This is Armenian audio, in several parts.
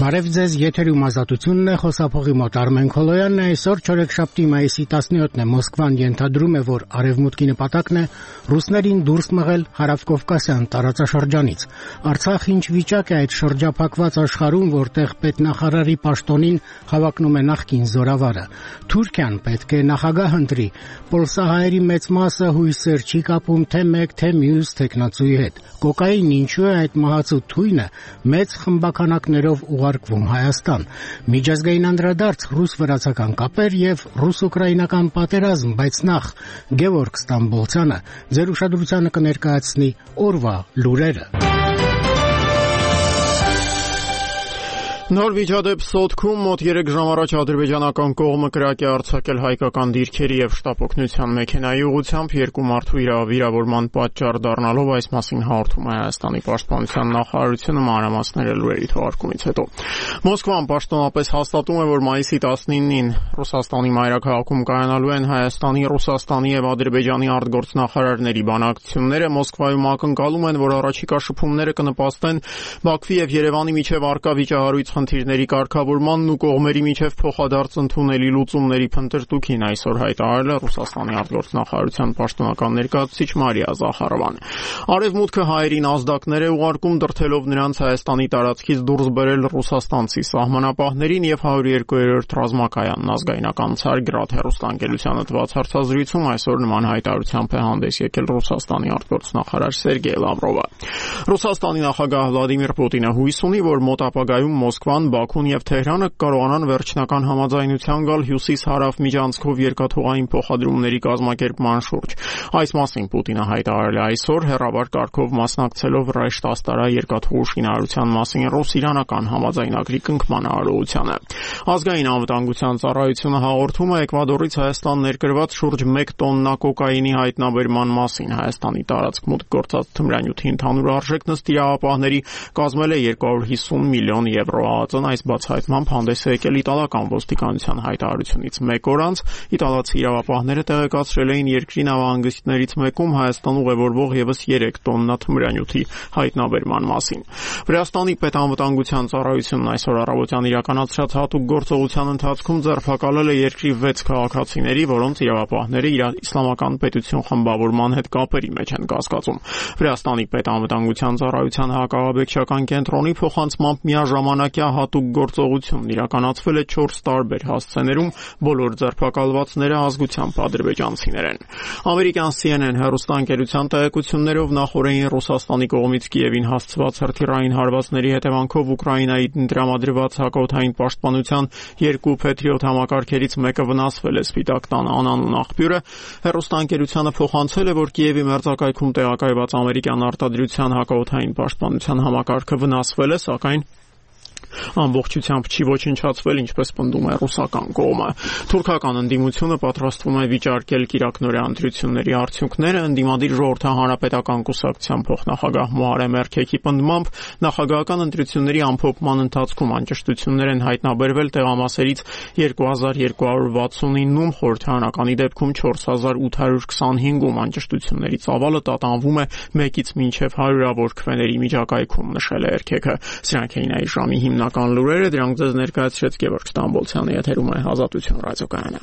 Բարև ձեզ, եթերում ազատությունն է, խոսափողի մոտ Արմեն Քոլոյանն է, այսօր չորեքշաբթի մայիսի 17-ն է, Մոսկվան ենթադրում է, որ արևմուտքի նպատակն է ռուսներին դուրս մղել հարավկովկասյան տարածաշրջանից։ Արցախ ինչ վիճակ է այդ շրջափակված աշխարհում, որտեղ պետնախարարի պաշտոնին հավակնում է նախկին զորավարը։ Թուրքիան պետք է նախագահ ընտրի, պոլսահայերի մեծ մասը հույսեր չի կապում թե մեկ, թե մյուս թեկնածուի հետ։ Կոկային ինչու է այդ մահացու թույնը մեծ խմբականակներով ուղարկվում Հայաստան։ Միջազգային անդրադարձ ռուս-վրացական կապեր եւ ռուս-ուկրաինական պատերազմ, բայց նախ Գևորգ Ստամբոլցյանը ձեր ուշադրությանը կներկայացնի օրվա լուրերը։ Նոր միջադեպ Սոտքում մոտ 3 ժամ առաջ ադրբեջանական կողմը կրակ է արձակել հայկական դիրքերի եւ շտապօգնության մեքենայի ուղղությամբ 2 մարդու վիրավորման պատճառ դառնալով, այս մասին հաղորդում է Հայաստանի պաշտպանության նախարարությունը մանրամասները լուրերի թողարկումից հետո։ Մոսկվան պաշտոնապես հաստատում է, որ մայիսի 19-ին Ռուսաստանի մայրաքաղաքում կայանալու են Հայաստանի, Ռուսաստանի եւ Ադրբեջանի արտգործնախարարների բանակցությունները։ Մոսկվայում ակնկալում են, որ առաջիկա շփումները կնպաստեն Բաքվի եւ Երևանի միջև առկա վիճահարույց խնդիրների կարգավորմանն ու կողմերի միջև փոխադարձ ընդունելի լուծումների փնտրտուքին, այսօր հայտարարել է Ռուսաստանի արտգործնախարարության պաշտոնական ներկայացուցիչ Մարիա Զախարովան։ Արևմուտքը հայերին ազդակներ է ուղարկում, դրդելով նրանց Հայաստանի տարածքից դուրս բերել ռուսաստանցի սահմանապահներին եւ 102-րդ ռազմակայանն ազգայնական ցար Գրադ հեռուստաընկերությանը տված հարցազրույցում այսօր նման հայտարարությամբ է հանդես եկել Ռուսաստանի արտգործնախարար Սերգեյ Լավրովը։ Ռուսաստանի նախագահ Վլադիմիր Պուտինը հույս ունի, որ մոտ ապագայում Մոսկվան, Բաքուն եւ Թեհրանը կարողանան վերջնական համաձայնության գալ հյուսիս-հարավ միջանցքով երկաթուղային փոխադրումների կազմակերպման շուրջ։ Այս մասին Պուտինը հայտարարել է այսօր հեռավար կարգով մասնակցելով Ռեշտ-Աստարա երկաթուղու շինարարության մասին ռուս-իրանական համաձայնագրի կնքման արարողությանը։ Ազգային անվտանգության ծառայությունը հաղորդում է Էկվադորից Հայաստան ներկրված շուրջ 1 տոննա կոկայինի հայտնաբերման մասին։ Հայաստանի տարածք մուտք գործած թմրանյութի ընդհանուր արժեքն ըստ իրավապահների կազմել է 250 միլիոն եվրո։ Այս բացահայտմամբ հանդես է եկել իտալական ոստիկանության հայտարարությունից 1 օր անց։ Իտալացի իրավապահները տեղեկացրել էին երկրի նավահանգիստներից մեկում Հայաստան ուղևորվող եւս 3 տոննա թմրանյութի հայտնաբերման մասին։ Վրաստանի պետանվտանգության ծառայությունն այսօր առավոտյան իրականացրած հատուկ գործողության ընթացքում ձերբակալել է երկրի 6 քաղաքացիների, որոնց իրավապահները իսլամական պետություն խմբավորման հետ կապերի մեջ են կասկածում։ Վրաստանի պետանվտանգության ծառայության հակահաբեկչական կենտրոնի փոխանցմամբ միաժամանակյա հատուկ գործողությունն իրականացվել է 4 տարբեր հասցեներում, բոլոր ձերբակալվածները ազգությամբ ադրբեջանցիներ են։ Ամերիկյան CNN հեռուստաընկերության տեղեկություններով նախորդին Ռուսաստանի կողմից Կիևին հասցված հրթիռային հարվածների հետևանքով Ուկրաինայի տրամադրված հակաօդային պաշտպանության 2 Patriot համակարգերից մեկը վնասվել է։ Սպիտակ տան անանուն աղբյուրը հեռուստաընկերությանը փոխանցել է, որ Կիևի մերձակայքում տեղակայված ամերիկյան արտադրության հակաօդային պաշտպանության համակարգը վնասվել է, սակայն ամբողջությամբ չի ոչնչացվել, ինչպես պնդում է ռուսական կողմը։ Թուրքական ընդդիմությունը պատրաստվում է վիճարկել կիրակնօրյա ընտրությունների արդյունքները։ Ընդդիմադիր ժողովրդահանրապետական կուսակցության փոխնախագահ Մոհարեմ Էրքեքի պնդմամբ նախագահական ընտրությունների ամփոփման ընթացքում անճշտություններ են հայտնաբերվել տեղամասերից 2269-ում, խորհրդարանականի դեպքում 4825-ում անճշտությունների ծավալը տատանվում է 1-ից մինչև 100-ավոր քվեների միջակայքում, նշել է Էրքեքը։ Սրանք էին այս ժամի հիմնական լուրերը, դրանք ձեզ ներկայացրեց Գևորգ Ստամբոլցյանը, եթերում է Ազատություն ռադիոկայանը։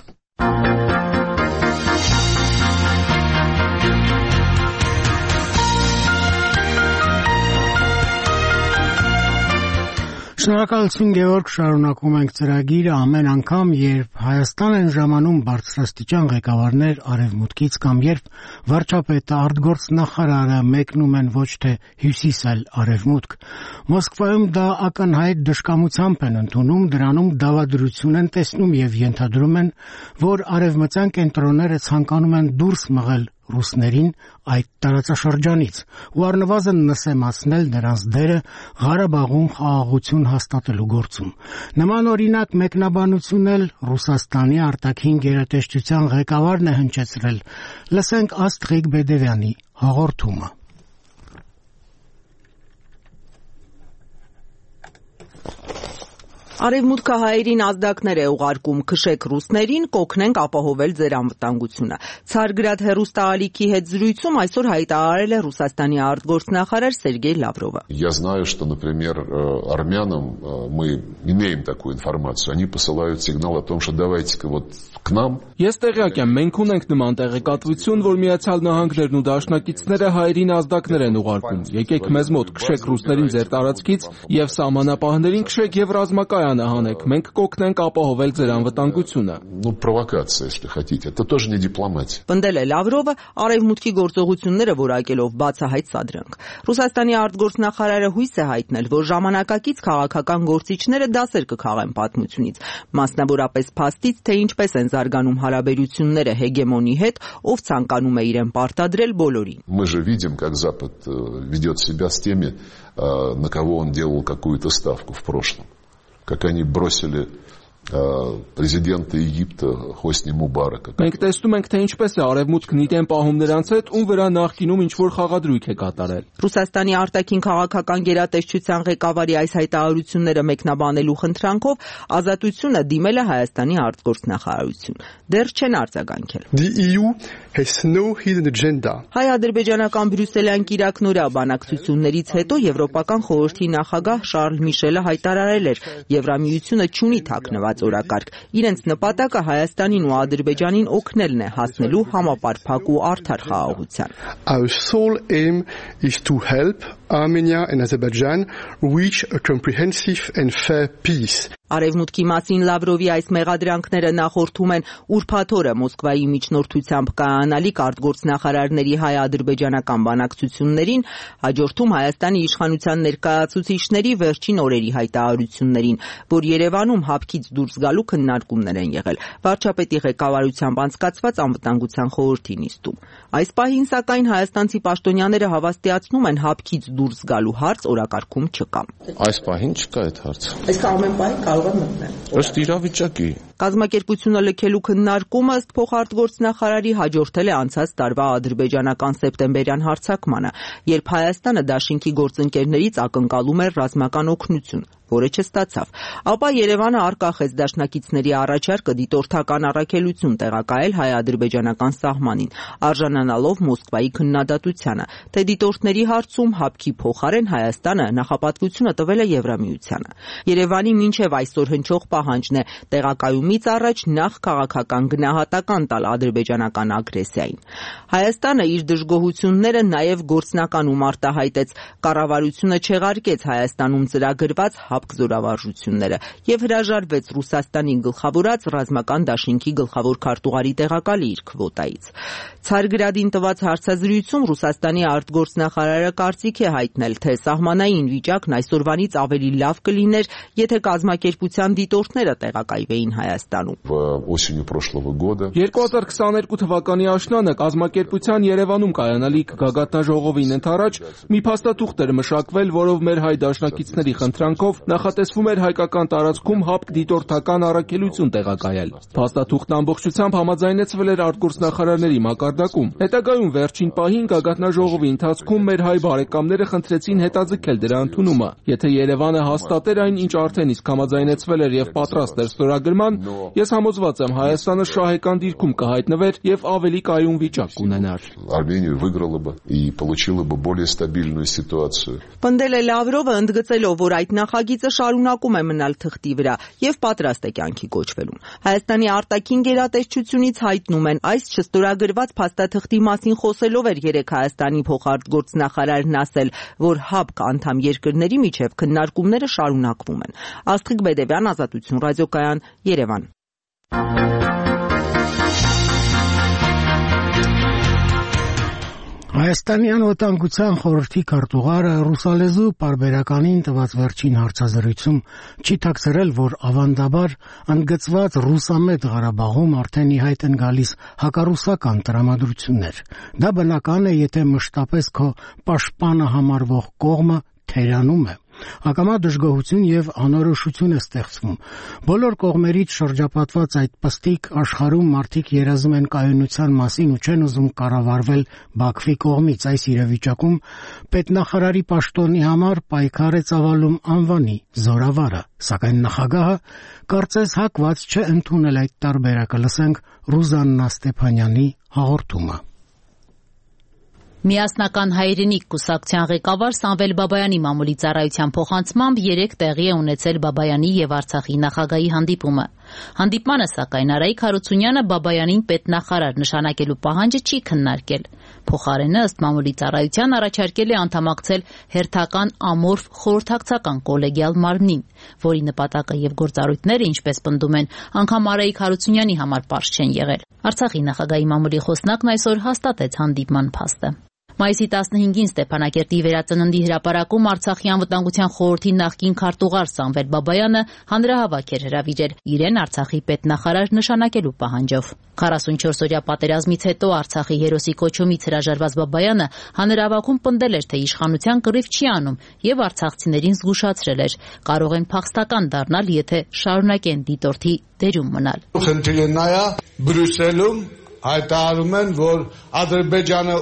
Շնորհակալություն Գևորգ, շարունակում ենք ծրագիրը ամեն անգամ, երբ Հայաստան են ժամանում բարձրաստիճան ղեկավարներ արևմուտքից կամ երբ վարչապետը, արտգործնախարարը մեկնում են ոչ թե հյուսիս, այլ արևմուտք։ Մոսկվայում դա ակնհայտ դժկամությամբ են ընդունում, դրանում դավադրություն են տեսնում եւ ենթադրում են, որ արևմտյան կենտրոնները ցանկանում են դուրս մղել ռուսներին այդ տարածաշրջանից ու առնվազն նսեմացնել նրանց դերը Ղարաբաղում խաղաղություն հաստատելու գործում։ Նման օրինակ մեկնաբանություն էլ Ռուսաստանի արտաքին գերատեսչության ղեկավարն է հնչեցրել։ Լսենք Աստրիկ Բեդևյանի հաղորդումը։ Արևմուտքը հայերին ազդակներ է ուղարկում, քշեք ռուսներին, կօգնենք ապահովել ձեր անվտանգությունը։ Ցարգրադ հեռուստաալիքի հետ զրույցում այսօր հայտարարել է Ռուսաստանի արտգործնախարար Սերգեյ Լավրովը։ Я знаю, что, например, армянам мы имеем такую информацию. Они посылают сигнал о том, что давайте-ка вот к нам. Ես տեղյակ եմ, մենք ունենք նման տեղեկատվություն, որ Միացյալ Նահանգներն ու դաշնակիցները հայերին ազդակներ են ուղարկում։ Եկեք մեզ մոտ, քշեք ռուսներին ձեր տարածքից եւ սահմանապահներին քշեք եւ ռազմակայանը հանեք։ Մենք կօգնենք ապահովել ձեր անվտանգությունը։ Ну, провокация, если хотите. Это тоже не дипломатия. Պնդել է Լավրովը արևմուտքի գործողությունները որակելով բացահայտ սադրանք։ Ռուսաստանի արտգործնախարարը հույս է հայտնել, որ ժամանակակից քաղաքական գործիչները դասեր կքաղեն պատմությունից, մասնավորապես փաստից, թե ինչպես են զարգանում հարաբերությունները հեգեմոնի հետ, ով ցանկանում է իրեն պարտադրել բոլորին։ Мы же видим, как Запад ведет себя с теми, на кого он делал какую-то ставку в прошлом. Как они бросили президента Египта Хосни Мубарака. Մենք տեսնում ենք, թե ինչպես է արևմուտքն իրեն պահում նրանց հետ, ում վրա նախկինում ինչ-որ խաղադրույք է կատարել։ Ռուսաստանի արտաքին քաղաքական գերատեսչության ղեկավարի այս հայտարարությունները մեկնաբանելու խնդրանքով Ազատությունը դիմել է Հայաստանի արտգործնախարարություն։ Դեռ չեն արձագանքել։ The EU has no hidden agenda. Հայ-ադրբեջանական բրյուսելյան կիրակնորյա բանակցություններից հետո Եվրոպական խորհրդի նախագահ Շարլ Միշելը հայտարարել էր, Եվրամիությունը չունի թաքնված օրակարգ։ Իրենց նպատակը Հայաստանին ու Ադրբեջանին օգնելն է հասնելու համապարփակ ու արդար խաղաղության։ Our sole aim is to help Armenia and Azerbaijan reach a comprehensive and fair peace. Արևմուտքի մասին Լավրովի այս մեղադրանքները նախորդում են ուրբաթ օրը Մոսկվայի միջնորդությամբ կայանալիք արտգործնախարարների հայ-ադրբեջանական բանակցություններին, հաջորդում Հայաստանի իշխանության ներկայացուցիչների վերջին օրերի հայտարարություններին, որ Երևանում հապկից դուրս գալու քննարկումներ են եղել վարչապետի ղեկավարությամբ անցկացված անվտանգության խորհրդի նիստում։ Այս պահին սակայն հայաստանցի պաշտոնյաները հավաստիացնում են հապկից դուրս գալու հարց օրակարգում չկա։ Այս պահին չկա այդ հարցը։ Այս ամեն պահի կարող է մտնել։ Ըստ իրավիճակի։ Կազմակերպությունը լքելու քննարկումը ըստ փոխարտգործնախարարի հաջորդել է անցած տարվա ադրբեջանական սեպտեմբերյան հարձակմանը, երբ Հայաստանը դաշինքի գործընկերներից ակնկալում էր ռազմական օգնություն, որը չստացավ։ Ապա Երևանը արկախեց դաշնակիցների առաջարկը դիտորդական առաքելություն տեղակայել հայ-ադրբեջանական սահմանին, արժանանալով Մոսկվայի քննադատությանը, թե դիտորդների հարցում հապկի փոխարեն Հայաստանը նախապատվությունը տվել է Եվրամիությանը։ Երևանի մինչև այսօր հնչող պահանջն է տեղակայումից առաջ նախ քաղաքական գնահատական տալ ադրբեջանական ագրեսիային։ Հայաստանը իր դժգոհությունները նաև գործնականում արտահայտեց, կառավարությունը չեղարկեց Հայաստանում ծրագրված հապկ զորավարժությունները եւ հրաժարվեց Ռուսաստանին գլխավորած ռազմական դաշինքի գլխավոր քարտուղարի տեղակալի իր քվոտայից։ Ցարգրադին տված հարցազրույցում Ռուսաստանի արտգործնախարարը կարծիք է հայտնել, թե սահմանային վիճակն այսօրվանից ավելի լավ կլիներ, եթե կազմակերպության դիտորդները տեղակայվեին Հայաստանում։ 2022 թվականի աշնանը կազմակերպության Երևանում կայանալիք գագաթնաժողովին ընդառաջ մի փաստաթուղթ էր մշակվել, որով մեր հայ դաշնակիցների խնդրանքով նախատեսվում էր հայկական տարածքում հապկ դիտորդական առաքելություն տեղակայել։ Փաստաթուղթն ամբողջությամբ համաձայնեցվել էր արտգործնախարարների մակարդակում։ Հետագայում վերջին պահին գագաթնաժողովի ընթացքում մեր հայ բարեկամները խնդրեցին հետաձգել դրա ընդունումը։ Եթե Երևանը հաստատեր այն, ինչ արդեն իսկ համաձայնեցվել էր եւ պատրաստ էր ստորագրման, ես համոզված եմ Հայաստանը շահեկան դիրքում կհայտնվեր եւ ավելի կայուն վիճակ կունենար։ Армения выиграла бы и получила бы более стабильную ситуацию. Պնդել է Լավրովը, ընդգծելով, որ այդ նախագիծը շարունակում է մնալ թղթի վրա եւ պատրաստ է կյանքի կոչվելուն։ Հայաստանի արտաքին գերատեսչությունից հայտնում են, այս չստորագրված փաստաթղթի մասին խոսելով էր երեք Հայաստանի փոխարտգործնախարարն ասել, որ հապկ անդամ երկրների միջև քննարկումները շարունակվում են։ Աստղիկ Բեդևյան, Ազատություն ռադիոկայան, Երևան։ Հայաստանի անվտանգության խորհրդի քարտուղարը ռուսալեզու պարբերականին տված վերջին հարցազրույցում չի թաքցրել, որ ավանդաբար ընդգծված ռուսամետ Ղարաբաղում արդեն ի հայտ են գալիս հակառուսական տրամադրություններ։ Դա բնական է, եթե մշտապես քո պաշտպանը համարվող կողմը թերանում է։ Ակամա դժգոհություն եւ անորոշություն է ստեղծվում։ Բոլոր կողմերից շրջապատված այդ պստիկ աշխարհում մարդիկ երազում են կայունության մասին ու չեն ուզում կառավարվել Բաքվի կողմից։ Այս իրավիճակում պետնախարարի պաշտոնի համար պայքար է ծավալում անվանի զորավարը, սակայն նախագահը կարծես հակված չէ ընդունել այդ տարբերակը։ Լսենք Ռուզաննա Ստեփանյանի հաղորդումը։ Միասնական հայրենիք կուսակցության ղեկավար Սամվել Բաբայանի մամուլի ծառայության փոխանցմամբ 3 տեղի է ունեցել Բաբայանի եւ Արցախի նախագահի հանդիպումը։ Հանդիպմանը, սակայն, Արայիկ Հարությունյանը Բաբայանին պետնախարար նշանակելու պահանջը չի քննարկել։ Փոխարենը, ըստ մամուլի ծառայության, առաջարկել է անդամակցել հերթական ամորֆ խորհրդակցական կոլեգիալ մարմնին, որի նպատակը եւ գործառույթները, ինչպես պնդում են, անգամ Արայիկ Հարությունյանի համար պարզ չեն եղել։ Արցախի նախագահի մամուլի խոսնակն այսօր հաստատեց հանդիպման փաստը։ Մայիսի 15-ին Ստեփանակերտի վերածննդի հրապարակում Արցախի անվտանգության խորհրդի նախկին քարտուղար Սամվել Բաբայանը հանրահավաք էր հրավիրել իրեն Արցախի պետնախարար նշանակելու պահանջով։ 44-օրյա պատերազմից հետո Արցախի հերոսի կոչումից հրաժարված Բաբայանը հանրահավաքում պնդել էր, թե իշխանության կռիվ չի անում եւ արցախցիներին զգուշացրել էր. կարող են փախստական դառնալ, եթե շարունակեն դիտորդի դերում մնալ։ Խնդիրը նա է Բրյուսելում հայտարարում են, որ Ադրբեջանը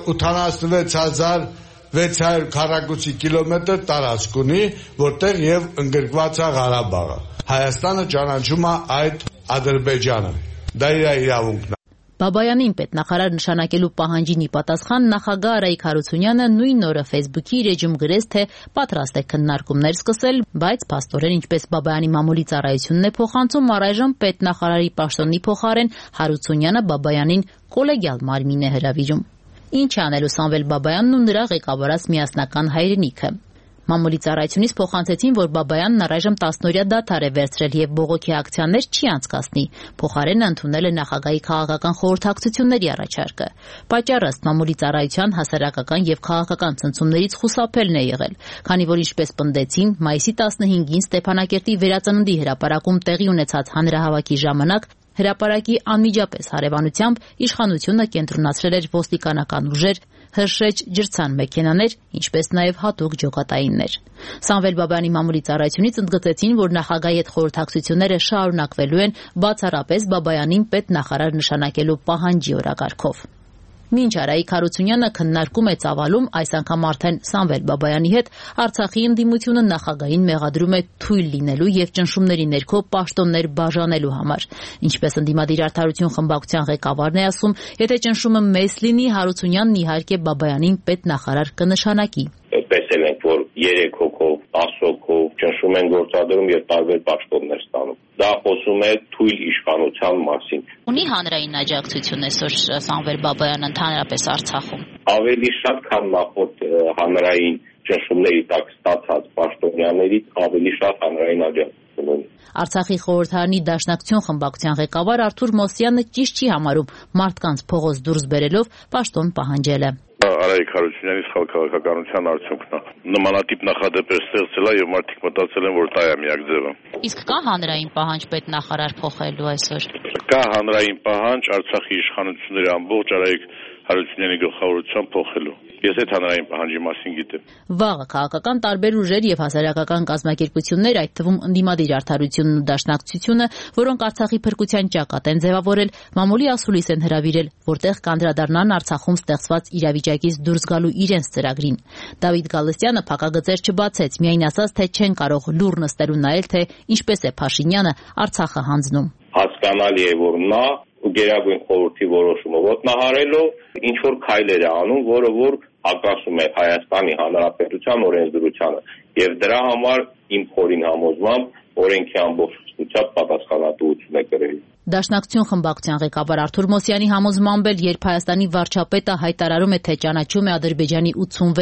86600 քառակուսի կիլոմետր տարածք ունի, որտեղ եւ ընդգրկված է Ղարաբաղը։ Հայաստանը ճանաչում է այդ Ադրբեջանը։ Դա իր իրավունքն է։ Բաբայանին պետնախարար նշանակելու պահանջին ի պատասխան նախագահ Արայիկ Հարությունյանը նույն օրը Facebook-ի իր էջում գրեց, թե պատրաստ է քննարկումներ սկսել, բայց փաստորեն, ինչպես Բաբայանի մամուլի ծառայությունն է փոխանցում, առայժմ պետնախարարի պաշտոնի փոխարեն Հարությունյանը Բաբայանին կոլեգիալ մարմին է հրավիրում։ Ինչ է անելու Սամվել Բաբայանն ու նրա ղեկավարած միասնական հայրենիքը։ Մամուլի ծառայությունից փոխանցեցին, որ Բաբայանն առայժմ 10-օրյա դադար է վերցրել եւ բողոքի ակցիաներ չի անցկացնի։ Փոխարենը ընդունել է նախագահի քաղաքական խորհրդակցությունների առաջարկը։ Պատճառը ըստ մամուլի ծառայության հասարակական եւ քաղաքական ցնցումներից խուսափելն է եղել, քանի որ ինչպես պնդեցին, մայիսի 15-ին Ստեփանակերտի վերածննդի հրապարակում տեղի ունեցած հանրահավաքի ժամանակ հրապարակի անմիջապես հարևանությամբ իշխանությունը կենտրոնացրել էր ոստիկանական ուժեր, հրշեջ ջրցան մեքենաներ, ինչպես նաև հատուկ ջոկատայիններ։ Սամվել Բաբայանի մամուլի ծառայությունից ընդգծեցին, որ նախագահի հետ խորհրդակցությունները շարունակվելու են բացառապես Բաբայանին պետնախարար նշանակելու պահանջի օրակարգով։ Մինչ Արայիկ Հարությունյանը քննարկում է ծավալում, այս անգամ արդեն Սամվել Բաբայանի հետ Արցախի ընդդիմությունը նախագահին մեղադրում է թույլ լինելու եւ ճնշումների ներքո պաշտոններ բաժանելու համար։ Ինչպես ընդդիմադիր արդարություն խմբակցության ղեկավարն է ասում, եթե ճնշումը մեծ լինի, Հարությունյանն իհարկե Բաբայանին պետնախարար կնշանակի։ Տեսել ենք, որ 3 հոգով, 10 հոգով ճնշում են գործադրում եւ տարբեր պաշտոններ ստանում։ Դա խոսում է թույլ իշխանության մասին։ Ունի հանրային աջակցություն այսօր Սամվել Բաբայանը ընդհանրապես Արցախում։ Ավելի շատ, քան նախորդ հանրային ճնշումների տակ ստացած պաշտոնյաներից ավելի շատ հանրային աջակցություն ունի։ Արցախի խորհրդարանի Դաշնակցություն խմբակցության ղեկավար Արթուր Մոսյանը ճիշտ չի համարում մարդկանց փողոց դուրս բերելով պաշտոն պահանջելը։ Արայիկ Հարությունյանի սխալ քաղաքականության արդյունքն է։ Նմանատիպ նախադեպեր ստեղծել է եւ մարդիկ մտածել են, որ դա է միակ ձևը։ Իսկ կա հանրային պահանջ պետնախարար փոխելու այսօր։ Կա հանրային պահանջ Արցախի իշխանությունների ամբողջ Արայիկ Հարությունյանի գլխավորությամբ փոխելու։ Ես այդ հանրային պահանջի մասին գիտեմ։ Վաղը քաղաքական տարբեր ուժեր եւ հասարակական կազմակերպություններ, այդ թվում ընդդիմադիր արդարությունն ու Դաշնակցությունը, որոնք Արցախի փրկության ճակատ են ձևավորել, մամուլի ասուլիս են հրավիրել, որտեղ կանդրադառնան Արցախում ստեղծված իրավիճակից դուրս գալու իրենց ծրագրին։ Դավիթ Գալստյանը փակագծեր չբացեց, միայն ասաց, թե չեն կարող լուռ նստել ու նայել, թե ինչպես է Փաշինյանը Արցախը հանձնում։ Հասկանալի է, որ նա Գերագույն խորհրդի որոշումը ոտնահարելով ինչ որ քայլեր է անում, որը որ ակասում է Հայաստանի Հանրապետության օրենսդրությանը եւ դրա համար իմ խորին համոզմամբ օրենքի ամբողջությամբ պատասխանատվություն է կրել։ Դաշնակցություն խմբակցության ղեկավար Արթուր Մոսյանի համոզմամբ էլ, երբ Հայաստանի վարչապետը հայտարարում է, թե ճանաչում է Ադրբեջանի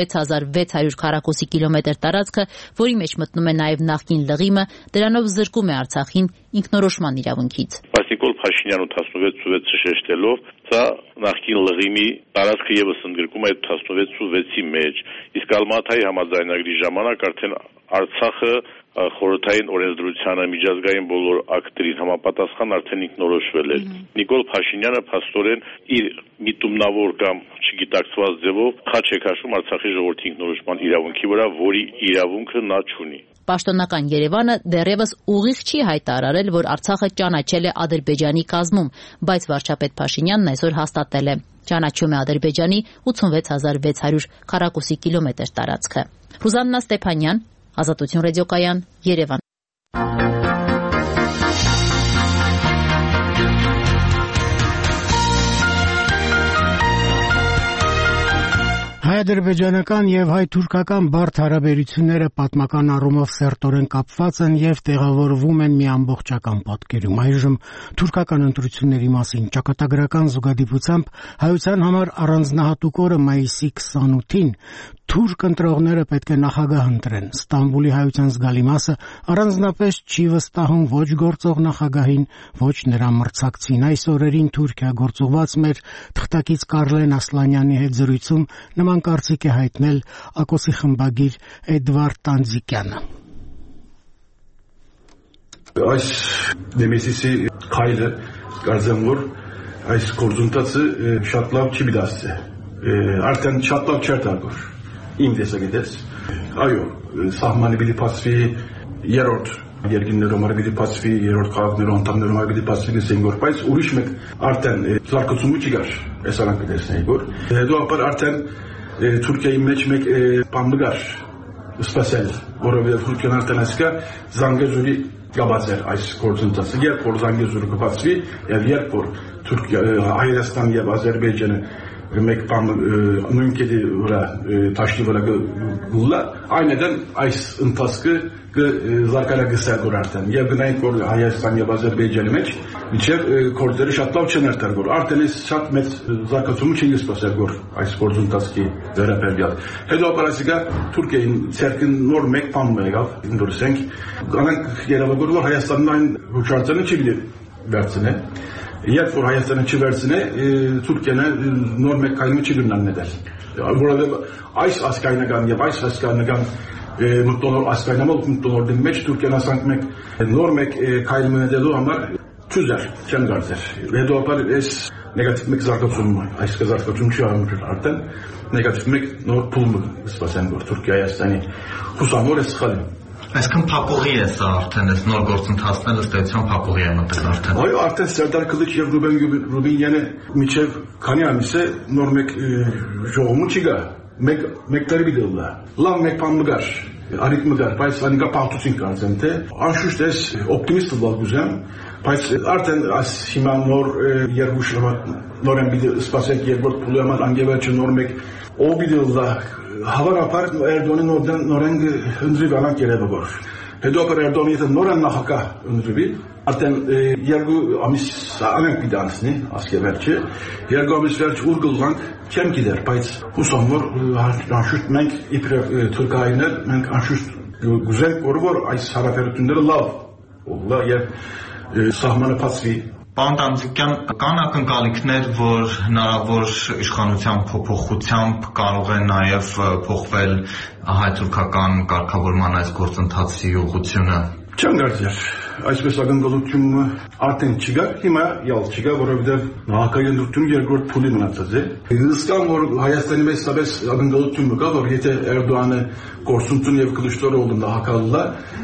86600 քառակուսի կիլոմետր տարածքը, որի մեջ մտնում է նաև նախկին լղիմը, դրանով զրկում է Արցախին ինքնորոշման իրավունքից։ Նիկոլ Փաշինյանը 16-6 շեշտելով, սա նախկին լղիմի տարածքը եւս ընդգրկում է 16-6-ի մեջ։ Իսկ Ալմաթայի համաձայնագրի ժամանակ արդեն Արցախը խորհրդային օրենսդրությանը միջազգային բոլոր ակտերին համապատասխան արդեն ինքնորոշվել էր։ Նիկոլ Փաշինյանը փաստորեն իր միտումնավոր կամ չգիտակցված ձևով խաչ է քաշում Արցախի ժողովրդի ինքնորոշման իրավունքի վրա, որի իրավունքը նա չունի։ Պաշտոնական Երևանը դեռևս ուղիղ չի հայտարարել, որ Արցախը ճանաչել է Ադրբեջանի կազմում, բայց վարչապետ Փաշինյանն այսօր հաստատել է. ճանաչում է Ադրբեջանի 86600 քառակուսի կիլոմետր տարածքը։ Ռուզաննա Ստեփանյան, Ազատություն ռադիոկայան, Երևան։ Հայ-ադրբեջանական եւ հայ-թուրքական բարդ հարաբերությունները պատմական առումով սերտորեն կապված են եւ տեղավորվում են մի ամբողջական պատկերում։ Այժմ թուրքական ընտրությունների մասին ճակատագրական զուգադիպությամբ հայության համար առանձնահատուկ օրը մայիսի 28-ին թուրք ընտրողները պետք է նախագահ ընտրեն։ Ստամբուլի հայության զգալի մասը առանձնապես չի վստահում ոչ գործող նախագահին, ոչ նրա մրցակցին։ Այս օրերին Թուրքիա գործուղված մեր թղթակից Կարլեն Ասլանյանի հետ զրույցում նման կարծիք է հայտնել Ակոսի խմբագիր Էդվարդ Տանձիկյանը։ Այս Նեմեսիսի քայլը կարծեմ որ այս գործընթացը շատ լավ չի դասը։ Արդեն շատ լավ չէ դարձել։ Իմ տեսակետից այո սահմանը պիտի փոխվի երրորդ երկիններում պիտի փոխվի երրորդ քաղաքներում անդամներում պիտի փոխվի գսեն որ բայց ուրիշ մեկ արդեն զարգացումը չի գար այս առանցքն որ հետո արդեն Թուրքիայի մեջ մեկ բան կար սպասել որովհետև Թուրքիան արդեն ասկա Զանգեզուրի գաբացեր այս գործընթացը երբ որ Զանգեզուրը կբացվի եւ երբ որ Թուրքիա Հայաստան եւ Ադրբեջանը մեկ բան նույն կետի վրա տաշնի վրա գուլա այնედან այս ընթացքը զարգանագսել որ արդեն եւ գնային որ Հայաստան եւ Ադրբեջանի մեջ միջև կորձերը շատ լավ չեն արտար որ արդեն այս շատ մեծ զարգացում չի սպասել որ այս գործընթացի վերաբերյալ հետո ապարասիկա Թուրքիային ցերկին նոր մեկ բան եկավ ընդորսենք անանք երևակոր որ Հայաստանն այն հուշարձանը չի վերցնել Երբ որ Հայաստանը չվերցնե Թուրքիան նոր մեկ կայմի չի գնաննել որովհետև այս ասկայնական եւ այս ասկայնական մտոնոր ասկայնամալ մտոնորդի մեջ Թուրքիան ասանք մեկ նոր մեկ կայմի դելու համար ճուզեր չեն գարցեր հետո ապար այս նեգատիվ մեկ զարգացում այս զարգացում չի արդեն նեգատիվ մեկ նոր փուլ սպասեն որ Թուրքիա Հայաստանի հուսամոր է սխալի Այսքան փակուղի է սա արդեն այս նոր գործընթացն ըստ էության փակուղի է մտել արդեն։ Այո, արդեն Սերդար Քլիչ եւ Ռուբինյանը միջև քանի ամիս է նոր մեկ ժողովում չի գա։ Մեկ տարի դիլա։ Լավ մեկ բան մգար։ Արիք մգար, բայց անիկա պարտություն կարծեմ թե անշուշտ էս օպտիմիստ լավ գուզեմ, բայց արդեն այս հիմա նոր երկու նորեն բիդը սպասեք երկրորդ փուլի համար անգևաճը նոր մեկ ով բիդը Հավանաբար Էրդողանի նորեն ընդրի բանակ երևավոր։ Հետո ապար Էրդողանի եթե նորեն նախագահ ընդրվի, արդեն երկու ամիս անենք պիտի անցնի, ասկե վերջը, երկու ամիս վերջ ուր գլանք չեմ գիտեր, բայց հուսամ որ անշուշտ մենք իբրև թուրքայիններ, մենք անշուշտ գուզենք որ այս հարաբերությունները լավ եւ սահմանը փոխվի Պարոն Տանձիկյան, կան ակնկալիքներ, որ հնարավոր իշխանության փոփոխությամբ կարող է նաև փոխվել հայ-թուրքական կարգավորման այս գործընթացի ուղղությունը։ Չեմ կարծեր, այսպես ակնկալությունը արդեն չկա, հիմա յալ չկա, որովհետև նախագահի ընտրությունը երկրորդ փուլի մնացած է։ Հստակ որ Հայաստանի մեջ սաբես ակնկալություն կա, որ եթե Էրդողանը գործունեություն եւ Կլուչտորովը նախագահլա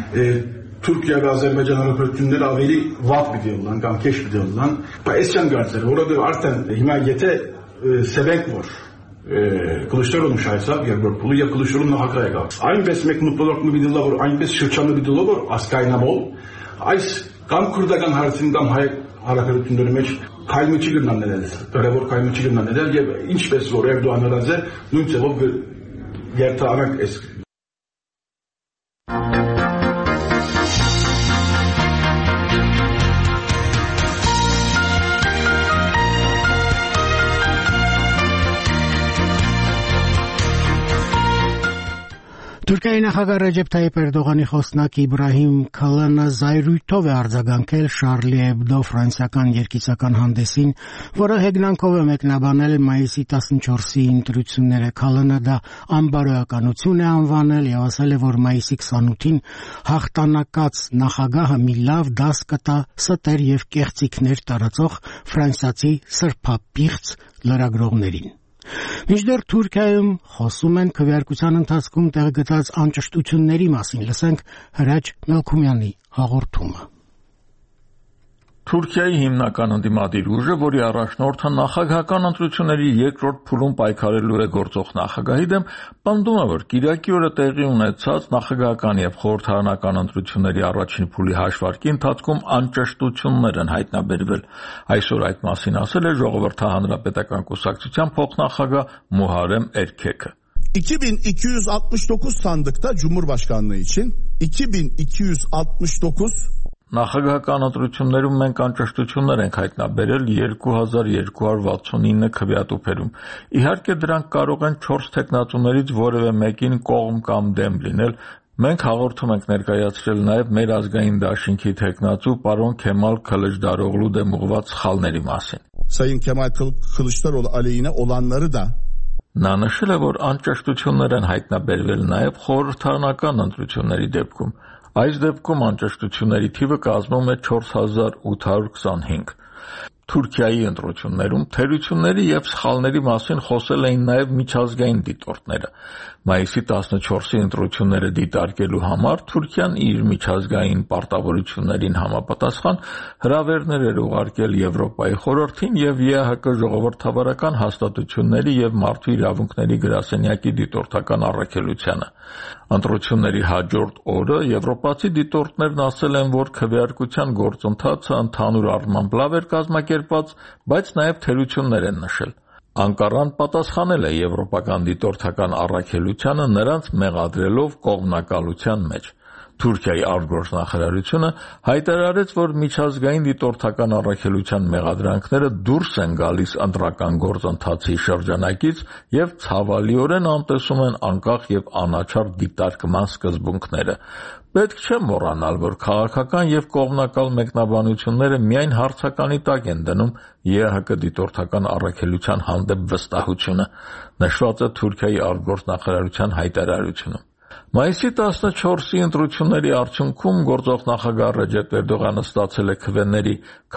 Թուրքիա եւ Ադրբեջան հարաբերությունները ավելի վատ պիտի լինեն կամ քեշ պիտի լինեն, բայց չեն կարծել, որովհետեւ արդեն հիմա եթե սեվենք որ Կլուչտորովը շայցավ երկրորդ փուլի եւ Կլուչտորովը նախագահ եկավ։ Այնպես մեկ մտորոք մի դիլա որ այնպես շրջանը դիլա որ ասկայնամոլ այս կամ քուրդական հարցին կամ հայ հարաբերությունների մեջ քայլի չի գնանել, դեռևոր քայլի չի գնանել եւ ինչպես որ Էրդողանը դարձել նույն ձևով երթանակ էս Թուրքիայի նախագահ Ռեջեփ Թայիփ Էրդողանի խոսնակ Իբրահիմ Քալանը զայրույթով է արձագանքել Շարլի Էբդո ֆրանսիական երգիծական հանդեսին, որը հեգնանքով է մեկնաբանել մայիսի 14-ի ընտրությունները։ Քալանը դա անբարոյականություն է անվանել եւ ասել է, որ մայիսի 28-ին հաղթանակած նախագահը մի լավ դաս կտա ստեր եւ կեղծիքներ տարածող ֆրանսիացի սրբապիղծ լրագրողներին։ Մինչդեռ Թուրքիայում խոսում են քվեարկության ընթացքում տեղ գտած անճշտությունների մասին։ Լսենք Հրաչ Մելքումյանի հաղորդումը։ Թուրքիայի հիմնական ընդդիմադիր ուժը, որի առաջնորդը նախագահական ընտրությունների երկրորդ փուլում պայքարելու է գործող նախագահի դեմ, պնդում է, որ կիրակի օրը տեղի ունեցած նախագահական եւ խորհրդարանական ընտրությունների առաջին փուլի հաշվարկի ընթացքում անճշտություններ են հայտնաբերվել։ Այսօր այդ մասին ասել է Ժողովրդահանրապետական կուսակցության փոխնախագահ Muharrem Erkek'e. 2269 sandıkta Cumhurbaşkanlığı için 2269 Նախագահական ընտրություններում մենք անճշտություններ ենք հայտնաբերել 2269 քվեատուփերում։ Իհարկե դրանք կարող են 4 թեկնածուներից որևէ մեկին կողմ կամ դեմ լինել։ Մենք hաղորդում ենք ներկայացրել նաև մեր ազգային դաշինքի թեկնածու պարոն Քեմալ Քılıçdaroğlu դեմ ուղղված սխալների մասին։ Sayın Kemal Kılıçdaroğlu aleyhine olanları da Նա նշել է, որ անճշտություններ են հայտնաբերվել նաև խորհրդարանական ընտրությունների դեպքում։ Այս դեպքում անճշտությունների թիվը կազմում է 4825։ Թուրքիայի ընտրություններում թերությունների եւ սխալների մասին խոսել էին նաև միջազգային դիտորդները։ Մայիսի 14-ի ընտրությունները դիտարկելու համար Թուրքիան իր միջազգային պարտավորություններին համապատասխան հրավերներ էր ուղարկել Եվրոպայի խորհրդին եւ ԵԱՀԿ ժողովրդավարական հաստատությունների եւ մարդու իրավունքների գրասենյակի դիտորդական առաքելությանը։ Ընտրությունների հաջորդ օրը եվրոպացի դիտորդներն ասել են, որ քվեարկության գործընթացը ընդհանուր առմամբ լավ էր կազմակերպված, բայց նաև թերություններ են նշել։ Անկարան պատասխանել է եվրոպական դիտորդական առաքելությանը նրանց մեղադրելով կողմնակալության մեջ։ Թուրքիայի արտգործնախարարությունը հայտարարեց, որ միջազգային դիտորդական առաքելության մեղադրանքները դուրս են գալիս ընտրական գործընթացի շրջանակից եւ ցավալիորեն անտեսում են անկախ եւ անաչառ դիտարկման սկզբունքները։ Պետք չէ մոռանալ, որ քաղաքական եւ կողմնակալ մեկնաբանությունները միայն հարցականի տակ են դնում ԵԱՀԿ դիտորդական առաքելության հանդեպ վստահությունը, նշված է Թուրքիայի արտգործնախարարության հայտարարությունում։ Մայիսի 14-ի ընտրությունների արդյունքում գործող նախագահ Ռեջեփ Էրդողանը ստացել է քվեների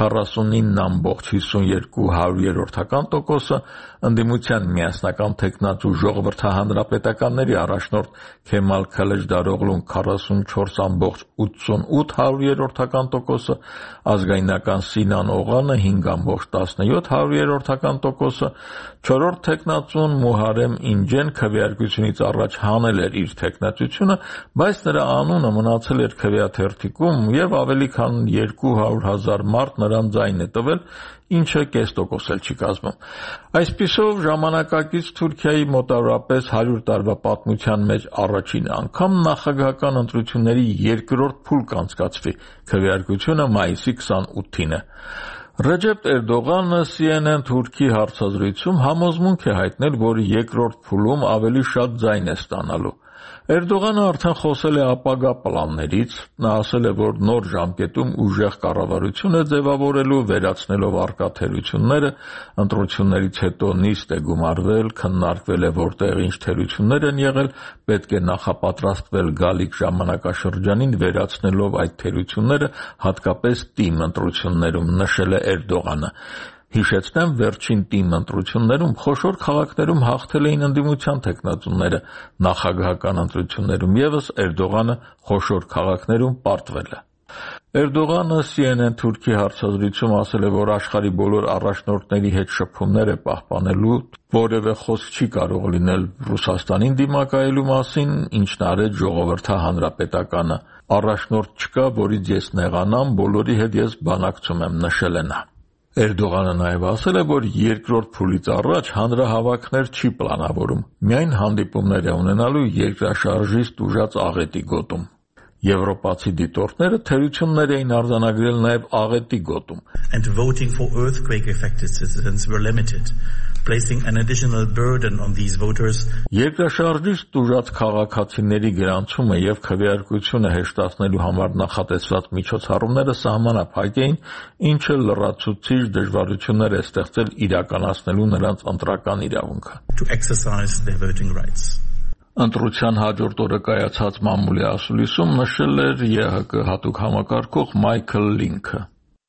49.52%, ընդդիմության միասնական թեկնածու ժողովրդահանրապետականների առաջնորդ Քեմալ Քılıçdaroğlu'n 44.88%, ազգայնական Սինան Օղանը 5.17%, չորրորդ թեկնածուն Muharrem Ինջեն քվեարկությունից առաջ հանել էր իր թեկնածությունը, բայց նրա անունը մնացել էր քվեաթերթիկում եւ ավելի քան 200,000 մարդ նրան ձայն է տվել, ինչը կես տոկոս էլ չի կազմում։ Այսպիսով ժամանակակից Թուրքիայի մոտավորապես 100 տարվա պատմության մեջ առաջին անգամ նախագահական ընտրությունների երկրորդ փուլ կանցկացվի, քվեարկությունը մայիսի 28-ին է։ Ռեջեփ Էրդողանը CNN Թուրքի հարցազրույցում համոզմունք է հայտնել, որ երկրորդ փուլում ավելի շատ ձայն է ստանալու։ Էրդողանը արդեն խոսել է ապագա պլաններից, նա ասել է, որ նոր ժամկետում ուժեղ կառավարություն է ձևավորելու, վերացնելով առկա թերությունները, ընտրություններից հետո նիստ է գումարվել, քննարկվել է որտեղ ինչ թերություններ են եղել, պետք է նախապատրաստվել գալիք ժամանակաշրջանին վերացնելով այդ թերությունները, հատկապես թիմ ընտրություններում, նշել է Էրդողանը։ Հիշեցնեմ, վերջին թիմ ընտրություններում խոշոր քաղաքներում հաղթել էին ընդդիմության թեկնածուները, նախագահական ընտրություններում ևս Էրդողանը խոշոր քաղաքներում պարտվել է։ Էրդողանը CNN Թուրքի հարցազրույցում ասել է, որ աշխարհի բոլոր առաջնորդների հետ շփումներ է պահպանելու, որևէ խոսք չի կարող լինել Ռուսաստանին դիմակայելու մասին, ինչն արեց ժողովրդահանրապետականը։ Առաջնորդ չկա, որից ես նեղանամ, բոլորի հետ ես բանակցում եմ, նշել է նա։ Էրդողանը նաև ասել է, որ երկրորդ փուլից առաջ հանրահավաքներ չի պլանավորում, միայն հանդիպումներ է ունենալու երկրաշարժից տուժած աղետի գոտում։ Եվրոպացի դիտորդները թերություններ էին արձանագրել նաև աղետի գոտում։ And voting for earthquake affected citizens were limited, placing an additional burden on these voters. Երկրաշարժից տուժած քաղաքացիների գրանցումը եւ քվեարկությունը հեշտացնելու համար նախատեսված միջոցառումները սահմանափակ էին, ինչը լրացուցիչ դժվարություններ է ստեղծել իրականացնելու նրանց ընտրական իրավունքը։ To exercise their voting rights. Ընտրության հաջորդ օրը կայացած մամուլի ասուլիսում նշել էր ԵՀԿ հատուկ համակարգող Մայքլ Լինքը։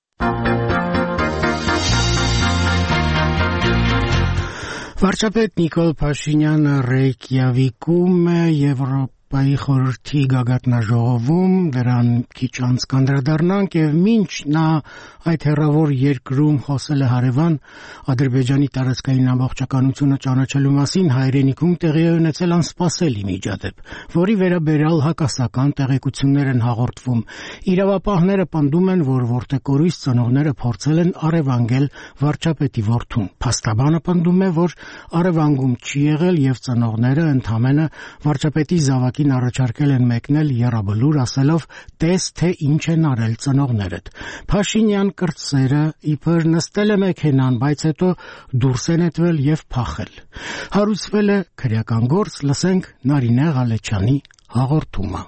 Վարչապետ Նիկոլ Փաշինյանը Ռեյկյավիկում Եվրոպայի խորհրդի գագաթնաժողովում դրան քիչ անց կանդրադառնանք եւ մինչ նա այդ հերավոր երկրում խոսել է հարևան Ադրբեջանի տարածքային ամբողջականությունը ճանաչելու մասին հայրենիքում տեղի է ունեցել անսպասելի միջադեպ, որի վերաբերյալ հակասական տեղեկություններ են հաղորդվում։ Իրավապահները պնդում են, որ որտեղորույս ծնողները փորձել են առևանգել վարչապետի որդուն։ Փաստաբանը պնդում է, որ առևանգում չի եղել եւ ծնողները ընդհանրապես վարչապետի զավակին առաջարկել են մեկնել եռաբլուր, ասելով՝ «Տես, թե ինչ են արել ծնողներդ»։ Փաշինյան կրտսերը իբր նստել է մեքենան, բայց հետո դուրս է նետվել եւ փախել։ Հարուցվել է քրեական գործ, լսենք Նարինե Ղալեչյանի հաղորդումը։